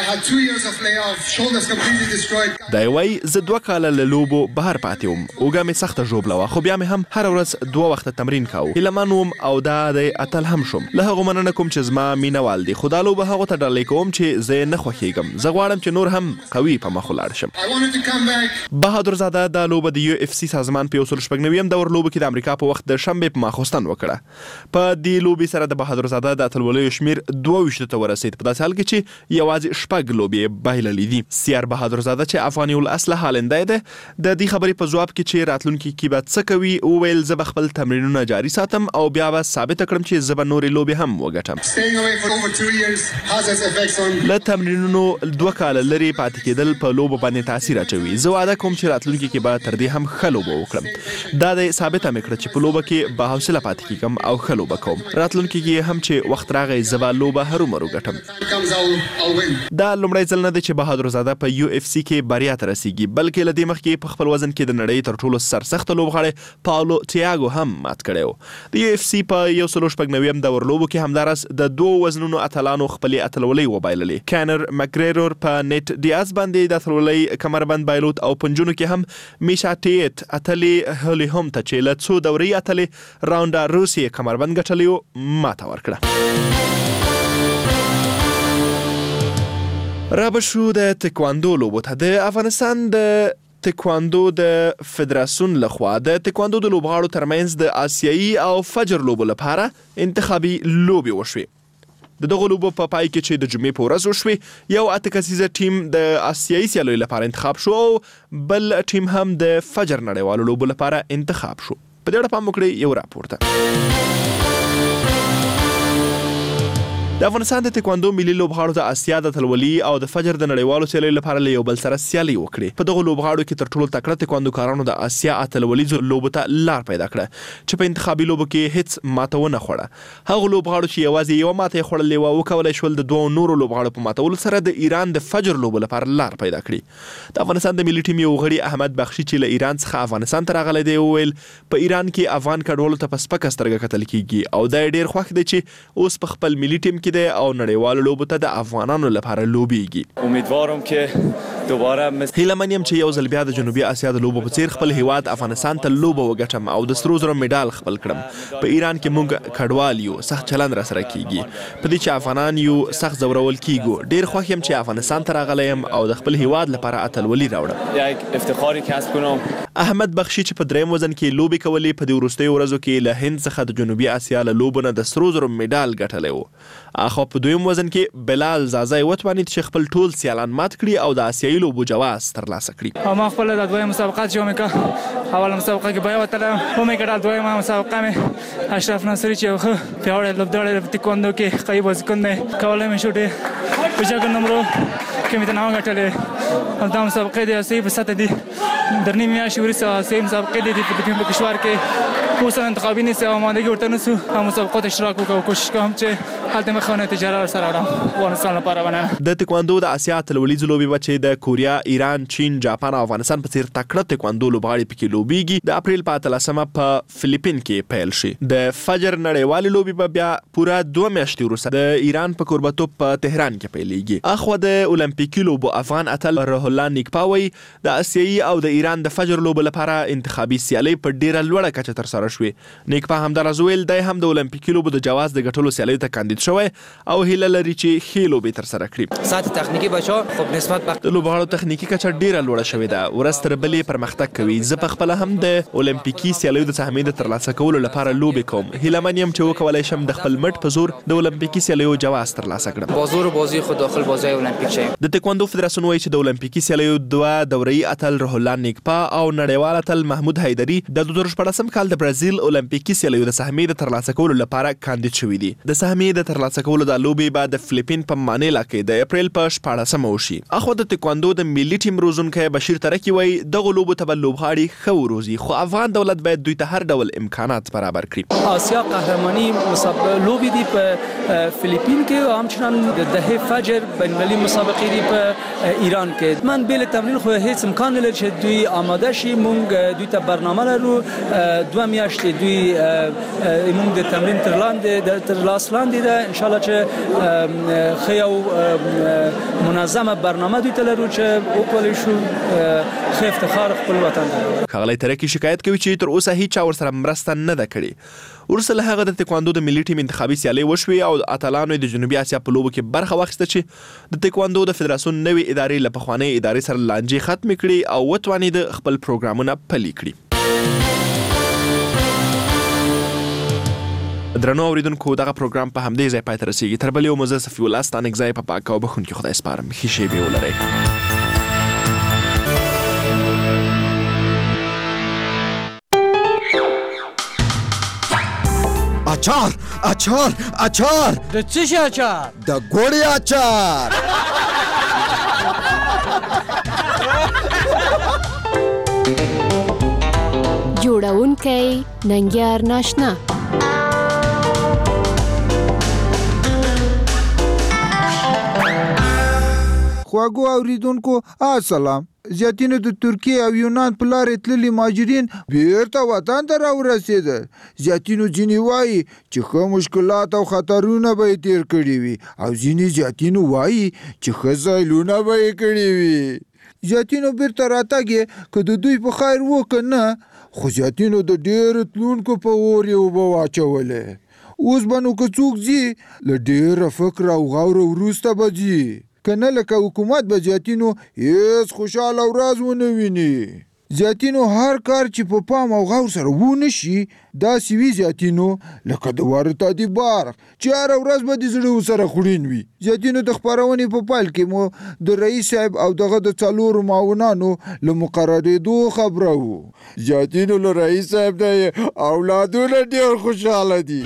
دا وایي زه دوه کاله له لوبو بهر پاتې وم. اوږه مې سخته ژوبله وه خو بیا مې هم هره ورځ دوه وخته تمرین کاوه. هیلهمن وم او دا د اتل هم شوم. له هغو مننه کوم چې زما مینوال دي خو دا لوبه هغو ته ډالۍ کوم چې زه یې نه خوښوم خوښیږم. زه غواړم چې نور هم قوي په مخ ولاړ شم. بهادر زاده د لوبه د یو اف سی سازمان په یو سل شپږ نویم دور لوبه کې د امریکا په وخت د شنبې په ماخوستن وکړه. په دې لوبې سره د بهادر زاده د اتلولیو شمیر دوه ویشت ته ورسید، په داسې حال کې چې یوازې شپږ لوبې بایللې دي. سیار بهادر زاده چې افغاني الاصل هالندی ده د دې خبرې په ځواب کې چې راتلونکي کې به څه کوي وویل زه به خپل تمرینونه جاري ساتم او بیا به ثابته کړم چې زه به نورې لوبې هم وګټم. له تمرینونو دوه کاله لرې پاتې کېدل په لوبو باندې تاثیر اچوي. زه وعده کوم چې راتلونکي کې به تر دې هم ښه لوبه وکړم. دا د ثابته مې کړه چې په لوبه کې به حوصله پاتې کېږم او ښه لوبه کوم. راتلونکي کې هم چې وخت راغی زه به لوبه هرومرو ګټم. دا لومړی ځل نه دی چې بهادر زاده په یو اف سی کې بریا ته رسیږي، بلکې له دې مخکې په خپل وزن کې د نړۍ تر ټولو سرسخته لوبغاړی پاولو تیاګو هم مات کړی و. د یو اف سی په یو سل شپږ نویم دور لوبو کې همداراز د دوو وزنونو اتلانو خپلې اتلولۍ وبایللې. کانر مکګریګور په نیټ ډیاز باندې د اتلولۍ کمربند بایلود او پنجونو کې هم میشا ټیټ اتلې هولي هم ته چې له څو دورې اتلې راونډا روسي کمربند ګټلی و ماته ورکړه. رابطه شو د تکواندو لوبو ته. د افغانستان د تکواندو د فدراسیون لخوا د تکواندو د لوبغاړو ترمنځ د آسیایي او فجر لوبو لپاره انتخابي لوبې وشوې. د دغه لوبو په پای کې چې د جمعې په ورځ وشوې، یو اته کسیزه ټیم د آسیایي سیالیو لپاره انتخاب شو او بل ټیم هم د فجر نړیوالو لوبو لپاره انتخاب شو. په دې اړه پام وکړئ یو راپور ته. د افغانستان د تکواندو ملي لوبغاړو د اسیا د اتلولي او د فجر د نړیوالو سیالیو لپاره له یو بل سره سیالي وکړي. په دغه لوبغاړو کې تر ټولو تکړه تکواندوکارانو د اسیا اتلولیزو لوبو ته لار پیدا کړه چې په انتخابي لوبو کې هیڅ ماته ونه خوړه. هغه لوبغاړو چې یوازې یو ماته یې خوړلې وه وکولی شول د دوو نورو لوبغاړو په ماتولو سره د ایران د فجر لوبو لپاره لار پیدا کړي. د افغانستان د ملي ټیم یو غړي احمد بخشي چې له ایران څخه افغانستان ته راغلی دی وویل په ایران کې افغان کډوالو ته په سپکه سترګه کتل کیږي او دا ډېر خوښ دی چې اوس په خپل ملي ټیم کې دی او نړیوال لوبو ته د افغانانو لپاره لوبیږي. امیدوارم که دوباره هیله من یم چې یو ځل بیا د جنوبي اسیا د لوبو په څیر خپل هیواد افغانستان ته لوبه وګټم او د سرو زرو میډال خپل کړم. په ایران کې موږ کډوال یو، سخت چلند را سره کیږي. په دې چې افغانان یو سخت زورول کیږو. ډیر خوښ یم چې افغانستان ته راغلی یم او د خپل هیواد لپاره اتلولي راوړم. یک افتخاری کسب کنم. احمد بخشي چې په دریم وزن کې لوبې کولې په دې وروستیو ورځو کې له هند څخه د جنوبي اسیا له لوبو نه د سرو زرو میډال ګټلی و. اخو په دویم وزن کې بلال زازای وتوانید چې خپل ټول سیالان مات کړي او د آسیایي لوبو جواز ترلاسه کړي. ما خپل د دویم مسابقات چې ومې کړه، اوله مسابقه کې بیا وتلم، ومې کړه دویمه مسابقه مې اشرف ناصري چې یو ښه پیاوړی لوبډاړی په تکواندو کې قوي بازیکن دی، کولی مې شو ډېر په جګړه نمرو کې مې تنه وګټلې. دا مسابقې د آسیایي په سطح دي، در نیم میاشتې وروسته آسیایي مسابقې دي په کشور کې اوس انتخابي نیسي او آمادګي ورته نه سو او مسابقات اشتراک وکړو. کوشش کوم چې هلته مې ښه نتیجه ورسره راوړم افغانستان لپاره. ونه د تکواندو د اسیا اتلولیزو لوبې به چې د کوریا، ایران، چین، جاپان او افغانستان په څیر تکړه تکواندو لوبغاړي پکې لوبیږي. د اپریل په اتلسمه په فلیپین کې پیل شي. د فجر نړیوالې لوبې به بیا پوره دوه میاشتې وروسته د ایران په کوربتوب په تهران کې پیلیږي. اخوا د اولمپیکي لوبو افغان اتل روح الله نیکپاوی د اسیایي او د ایران د فجر لوبو لپاره انتخابي سیالۍ په ډیره لوړه کچه ترسره شوې. نیکپا همداراز ویل دی هم د اولمپیکي لوبو د جواز د ګټلو سیالیو ته کاندید شوی او هیله لري چې ښې لوبې ترسره کړي. سطح تخنیکي بچو خو نسبت د لوبغاړو تخنیکي کچه ډیره لوړه شوې ده، ورځ تر بلې پرمختګ کوي. زه په خپله هم د اولمپیکي سیالیو د سهمیې د ترلاسه کولو لپاره لوبې کوم. هیله من یم چې وکولی شم د خپل مټ په زور د اولمپیکي سیالیو جواز ترلاسه کړم. با زور بازی خود داخل بازی المپیک شیم. د تکواندو فدراسیون وایي چې د اولمپیکي سیالیو دوه دوره‌ای اتل روح الله نیکپا او نړیوال اتل محمود حیدري د دوه زره شپاړسم کال د برازیل اولمپیکي سیالیو د سهمیې د ترلاسه کولو لپاره کاندید شوي دي. د سهمیې د ترلاسه کولو د لوبې به د فلیپین په مانیلا کې د اپریل په شپاړسمه وشي. اخو د تکواندو د ملي ټیم روزونکی بشیر ترکی وایي دغه لوبو ته به لوبغاړي ښه وروزي، خو افغان دولت باید دوی ته هر ډول امکانات برابر کړي. آسیا قهرمانی مسابقه لوبې دي په فلیپین کې او همچنان د دهه فجر بین المللي مسابقې دي په ایران کې. من بل تمرین خو هیڅ امکان نه لري چې دوی آماده شي. مونږ دوی ته برنامه لرو، دوه میاشتې دوی مونږ د تمرین تر لاندې تر لاس لاندې ده ان شاء الله چې خي او منظمه برنامه دوی ته لرو چې وکولای شو خې افتخار خپل وطن ته. ښاغلی ترکی شکایت کوي چې تر اوسه هیچا ورسره مرسته نه ده کړې. وروسته له هغه د تکواندو د ملي ټیم انتخابي سیالۍ وشوې او اتلانو د جنوبي اسیا په لوبو کې برخه واخیسته چې د تکواندو د فدراسیون نوې ادارې له پخوانۍ ادارې سره لانجې ختمې کړي او وتوانېده خپل پروګرامونه پلي کړي. درنو اوریدونکو دغه پروګرام په همدې ځای پای ته رسیږي. تر بلې ومو زه صفي الله ستانک ځای په پاک او بخښونکي خدای سپارم. ښې شېبې ولرئ. اچار اچار اچار د څه شي اچار؟ د ګوړې اچار. جوړونکی ننګیار ناشنا. خواږو اوریدونکو السلام. زیاتینو د ترکیه او یونان په لارې تللي مهاجرین بیرته وطن ته راورسېدل. زیاتینو ځینې وایي چې ښه مشکلات او خطرونه به یې تېر کړي وي او ځینې زیاتینو وایي چې ښه ځایلونه به یې کړي وي. زیاتینو بیرته راتګ یې که د دوی په خیر و که نه، خو زیاتینو د ډېرو تلونکو په اور یې اوبه واچولې. اوس به نو که څوک ځي له ډېره فکر او غوره وروسته به ځي، که نه لکه حکومت به زیاتینو هیڅ خوشحاله ورځ ونه ویني. زیاتینو هر کار چې په پام او غور سره ونه شي داسې وي زیاتینو لکه د وارداتي برق چې هره ورځ به د زړه سره خوړین وي. زیاتینو د خپرونې په پیل کې مو د رئیس صاحب او دغه د څلورو معاونانو له مقررېدو خبره وو. زیاتینو له رئیس صاحب نه اولادونه ډېر خوشحاله دي.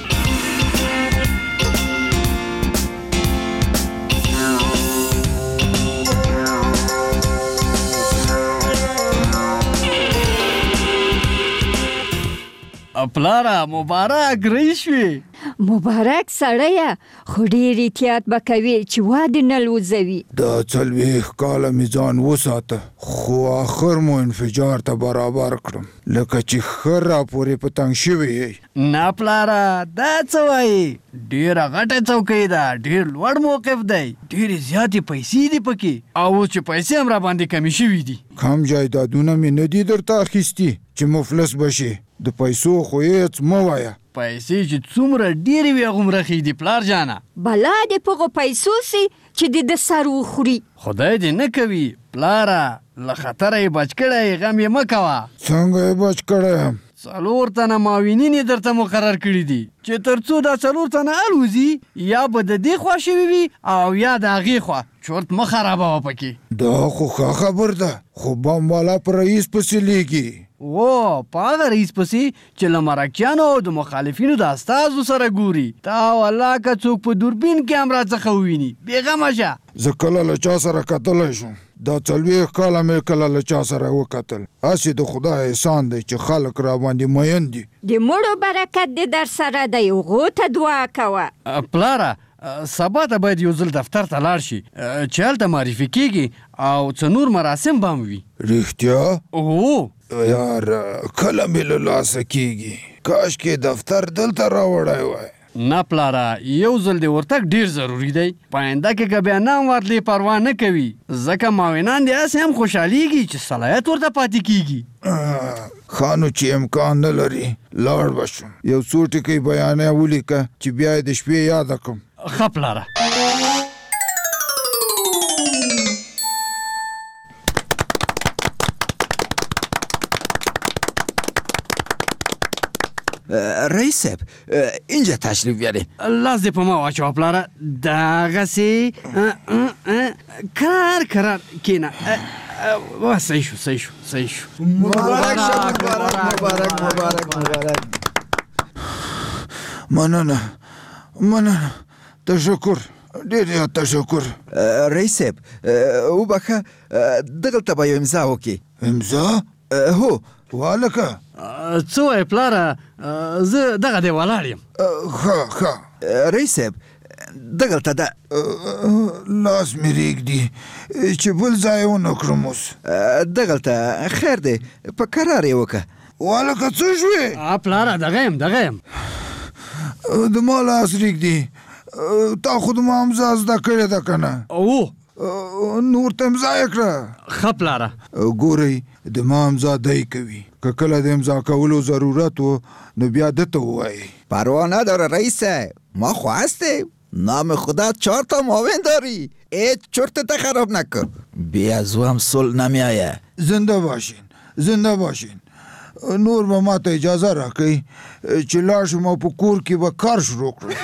پلاره مبارک رئیس شوې. مبارک سړیه، خو ډېر احتیاط به کوې چې واده نه لوځوي. دا څلوېښت کاله مې ځان وساته، خو آخر مو انفجار ته برابر کړم لکه چې ښه راپورې په تنګ شوی یې. نه پلاره دا څه وایي؟ ډېره غټه چوکۍ ده، ډېر لوړ موقف دی، ډېرې زیاتې پیسې دي پکې او اوس چې پیسې هم راباندې کمې شوي دي. کم جایدادونه مې نه دي درته اخیستي چې مفلس بشي. د پیسو خو هېڅ مه وایه. پیسې چې څومره ډېرې وي هغومره ښې دي پلار جانه. بلا دې په هغو پیسو سي چې د ده سر وخوري. خدای دې نه کوي پلاره، له خطره یې بچ کړی، غم یې مه کوه. څنګه یې بچ کړی یم؟ څلور تنه معاونین یې درته مقرر کړي دي چې تر څو دا څلور تنه الوځي یا به د دې خوا شوي وي او یا د هغې خوا. چورت مه خرابوه پکې. دا خو ښه خبر ده، خو بم والا په رئیس پسې لیږي. و په هغه رئیس پسې چې له مرکیانو او د مخالفینو د استازو سره ګوري. تا والله که څوک په دوربین کې هم راڅخه وویني بېغمه شه. زه کله له چا سره کتلی شم؟ دا څلوېښت کاله مې کله له چا سره وکتل. هسې د خدای احسان دی چې خلک راباندې مین دي. د مړو برکت دې در سره دی، هغو ته دعا کوه. پلاره سبا ته باید یو ځل دفتر ته لاړ شي چې هلته معرفي کېږي او څه نور مراسم به هم وي. رښتیا؟ هو یار کله مې له لاسه کېږي، کاشکې دفتر دلته راوړی وای. نه پلاره یو ځل د ورتګ ډیر ضروری دی. په آینده کې که بیا نه هم ورتلې پروا نه کوي، ځکه معاونان دې هسې هم خوشحالیږي چې صلاحیت ورته پاتې کېږي. ښه نو چې امکان نه لري لاړ به شم. یو څو ټکۍ بیانیه ولیکه چې بیا یې د شپې یاده کړم. ښه پلاره. رئیس صاحب اینجا تشریف بیارین. لاس دې په ما واچوه پلاره. دغسې کرار کرار کښېنه. صحیح شو صحیح شو صحیح شو. مبارک شه، مبارک مبارک مبارک مبارک. مننه مننه، تشکر، ډېر زیات تشکر. رئیس صاحب وبخښه، دغلته به یو امضا وکړي. امضا؟ هو والکه. څه وایې پلاره، زه دغه دی ولاړ یم. ښه ښه. رئیس صاحب دغلته ده. لاس مې رېږدي چې بل ځای ونه کړم. اوس دغلته خیر دی، په کرار یې وکړه. والکه څه شوې؟ پلاره دغه یم دغه یم. د ما لاس رېږدي، تا خو د ما امضا زده کړې ده که نه؟ او نور ته امضا یې کړه؟ ښه پلاره. ګورئ د ما امضا دی کوي، که کله د امضا کولو ضرورت و نو بیا دته ووایي. پروا نداره رئیسه، ما خو هستیم. نام خدا چهار تا معاون داری، هیچ چرتت خراب نکن. بیا از او هم صلح نمیایه. زنده باشین، زنده باشین. نور به ما ته اجازه راکئ چې لاړ شم او په کور کې به کار شروع کړم.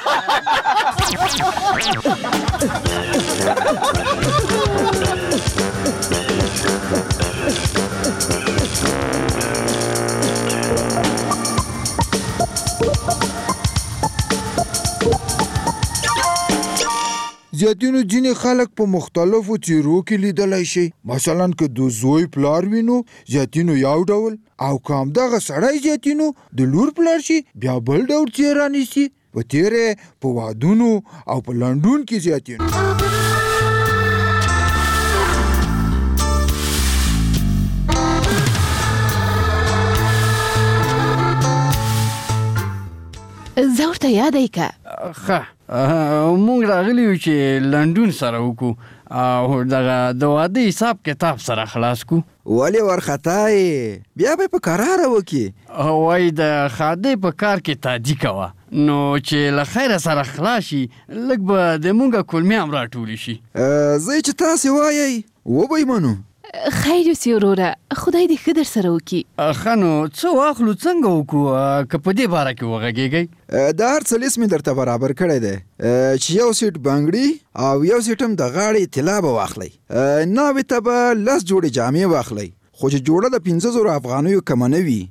زیاتینو ځینې خلک په مختلفو څیرو کې لیدلی شي. مثلا که د زوی پلار وینو زیاتینو یو ډول، او که همدغه سړی زیاتینو د لور پلار شي بیا بل ډول څیره نیسي. په تیره په وادونو او په لنډون کې زیاتینو. زه ورته یادی که ښه مونږ راغلي یو چې لنډون سره وکړو او دغه د واده حساب کتاب سره خلاص کو. ولې ورخطا یې؟ بیا به په کراره وکړي. وایي د خادۍ په کار کې تادي کوه، نو چې له خیره سره خلاص شي لږ به د مونږه کلمې هم راټولې شي. زه چې تاسې وایئ وبه یې منو. خیر یوسي وروره، خدای دې ښه در سره وکړي. ښه نو څه واخلو څنګه وکړو که په دې باره کې وغږېږئ؟ د هر څه لیست مې درته برابر کړی دی چې یو سیټ بنګړي او یو سیټ هم د غاړې طلا به واخلئ. ناوې ته به لس جوړې جامې واخلئ، خو چې جوړه د پنځه زرو افغانیو کمه نه وي.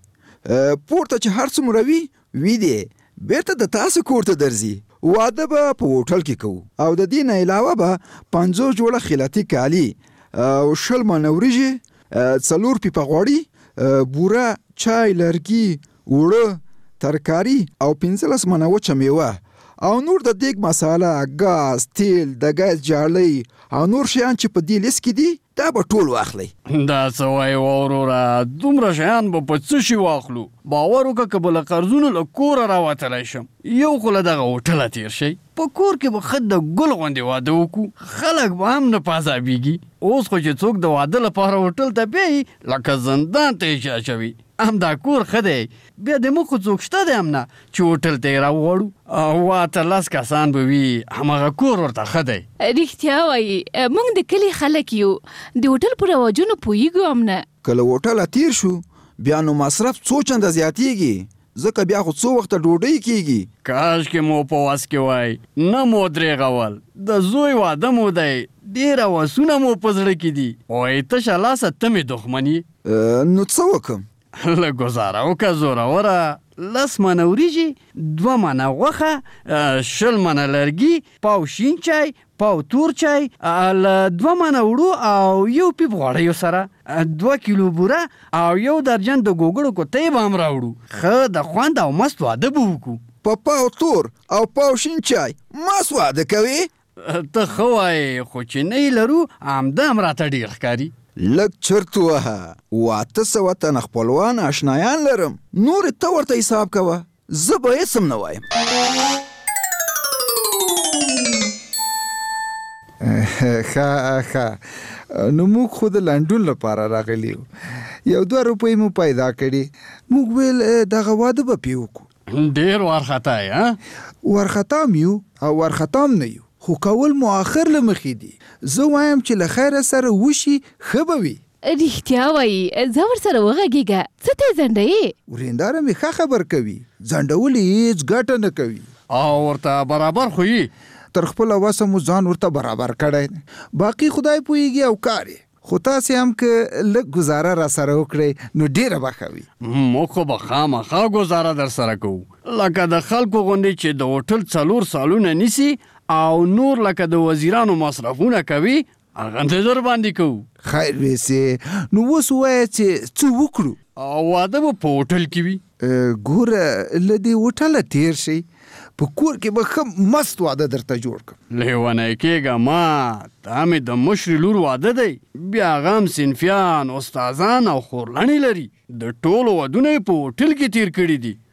پورته چې هر څومره وي وي دی بیرته د تاسو کور ته درځي. واده به په هوټل کې کوو او د دې نه علاوه به پنځوس جوړه خیلاتي کالي او شل منه وریجې، څلور پیپه غوړي، بوره، چای، لرګي، اوړه، ترکاري او پنځلس منه وچه میوه او نور د دیګ مساله، ګاز، تیل، د ګاز جالۍ او نور شیان چې په دې لیست کې دي دا به ټول واخلئ. دا څه وایې وروره، دومره شیان به په څه شي واخلو؟ باور وکړه که به له قرضونو له کوره راوتلی شم. یو خو له دغه هوټله تېر شئ، په کور کې به ښه د ګل غوندې واده وکړو، خلک به هم نه پازابیږي. اوس خو چې څوک د واده لپاره هوټل ته بیایي لکه زندان ته یې اچوي. همدا کور ښه دی، بیا د موږ خو څوک شته دی هم نه چې هوټل ته یې راوغواړو. او اتلس کسان به وي، همغه کور ورته ښه دی. رښتیا وایي، موږ د کلي خلک یو، د هوټل په رواجونو پوهېږو هم نه. که له هوټله تیر شو بیا نو مصرف څو چنده زیاتېږي، ځکه بیا خو څو وخته ډوډۍ کېږي. کاشکې مو په وس کې وای، نه مو درېغول. د زوی واده مو دی، ډېره وسونه مو په زړه کې دي. وایي تشه لاسه ته مې دښمن یې. نو څه وکړم؟ لږ ګزاره وکړه زوروره. لس منه وریجې، دوه منه غوښه، شل منه لرګي، پاو شین چای، پاو تور چای، له دوه منه وړو او یو پیپ غوړیو سره، دوه کیلو بوره او یو درجن د ګوګړو کوتۍ به هم راوړو. ښه د خوند او مست واده به وکړو. په پاو تور او پاو شین چای مست واده کوې؟ ته ښه وایې، خو چې نه یې لرو همدا هم راته ډېر ښکاري. لږ چرت ووهه، واته سوه تنه خپلوان اشنایان لرم، نور ته ورته حساب کوه، زه به هېڅ هم نه وایم. ښه ښه، نو موږ خو د لنډون لپاره راغلي یو، یو دوه روپۍ مو پیدا کړي. موږ ویل دغه واده به پې وکړو. ډېر وارخطا یې؟ وارخطا هم یو او وارخطا هم نه یو، خو کول مو آخر له مخې دي. زه وایم چې له خیره سره وشي ښه به وي. رښتیا وایي، زه ورسره وغږېږه. څه ته یې ځنډوې؟ ورېنداره مې ښه خبر کوي، ځنډول یې هېڅ ګټه نه کوي. او ورته برابر خو یې تر خپله وسه مو ځان ورته برابر کړی، باقي خدای پوهېږي او کار یې. خو تاسې هم که لږ ګزاره را سره وکړئ نو ډېره به ښه وي. موږ خو به خامخا ګزاره در سره کوو، لکه د خلکو غوندې چې د هوټل څلور سالونه نیسي او نور لکه د وزیرانو مصرفونه کوي، هغه انتظار باندې کوو. خیر ویسې، نو اوس ووایه چې څه وکړو؟ واده به په هوټل کې وي. ګوره له دې هوټله تېر شئ، په کور کې به ښه مست واده درته جوړ کړم. لیونی کېږه ما، دا مې د مشرې لور واده دی، بیا هغه هم صنفیان، استادان او خورلڼې لري. د ټولو ودونه یې په هوټل کې تېر کړي دي.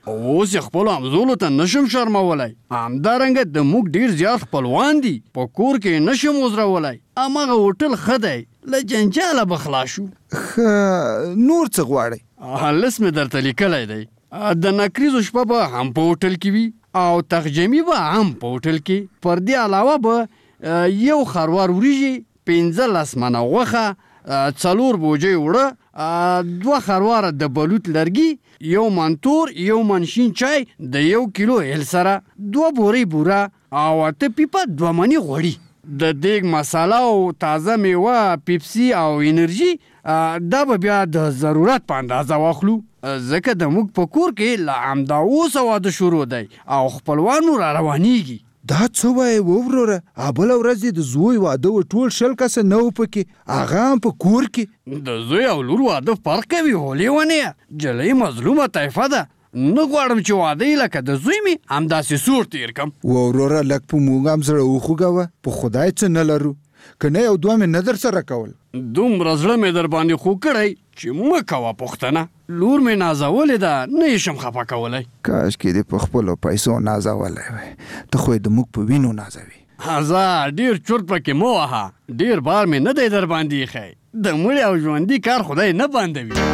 اوس یې خپلو همزولو ته نشم شرمولی. همدارنګه د موږ ډېر زیات خپلوان دي، په کور کې نشم وزرولی. هماغه هوټل ښه دی، له جنجاله به خلاص شو. ښه، نور څه غواړئ؟ لس مې درته لیکلی دی. د نکریزو شپه به هم په هوټل کې وي او تخجمي به هم په هوټل کې. پر دې علاوه به یو خروار وریژې، پنځه لس منه غوښه، څلور بوجۍ اوړه، دوه خرواره د بلوط لرګي، یو منتور، یو منشین چای د یو کیلو هل سره، دوه بورې بوره او اته پیپه دوه مني غوړي. د دیګ مساله او تازه میوه، پیپسي او انرژي دا به بیا د ضرورت په اندازه واخلو، ځکه د موږ په کور کې له همدا اوسه واده شروع دی او خپلوان مو را روانېږي. دا څه وایې ووروره؟ بله ورځ د زوی واده و، ټول شل کسه نه و پکې، هغه هم په کور کې. د زوی او لور واده فرق کوي هو لیونیه. جلۍ مظلومه طایفه ده. نه غواړم چې واده یې لکه د زوی مې همداسې سور تیر کم. ووروره لږ په موږ هم زړه وخوږوه، په خدای څه نه لرو، که نه یو دوه مې نه در سره کول. دومره زړه مې در باندې خو کړی چې مه کوه پوښتنه. لور مې نازولې ده، نه یې شم خفه کولی. کاشکې دې په خپلو پیسو نازولی وی، ته خو یې د موږ په وینو نازوي. ځه ډېر چورت پکې مه وهه، ډېر بار مې نه دی در باندې ایښی. د مړي او ژوندي کار خدای نه بندوي.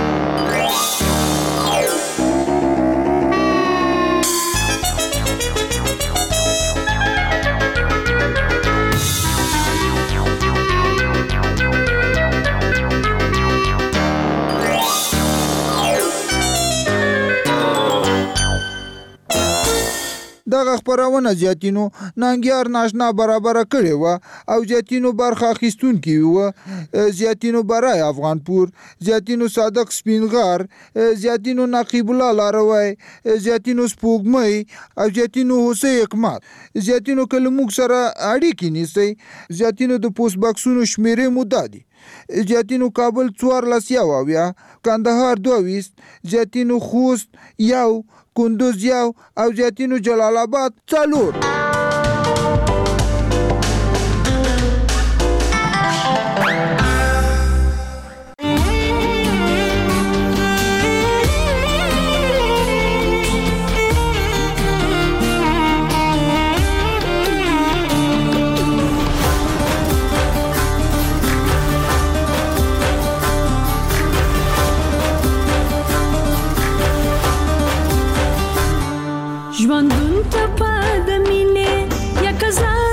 دغه خپرونه زیاتینو ننګیار ناشنا برابره کړې وه او زیاتینو برخه اخیستونکي وه. زیاتینو برای افغانپور، زیاتینو صادق سپینغر، زیاتینو نقیب الله لاروی، زیاتینو سپوږمۍ او زیاتینو حسین حکمت. زیاتینو که له موږ سره اړیکې نیسئ، زیاتینو د پوسټ باکسونو شمیرې مو دا دي: زیاتینو کابل څوارلس یو اویا، کندهار دوه ویشت، زیاتینو خوست یو، کندوز یو او زیاتینو جلال آباد څلور. ژوندون ته په د مینې یا کزا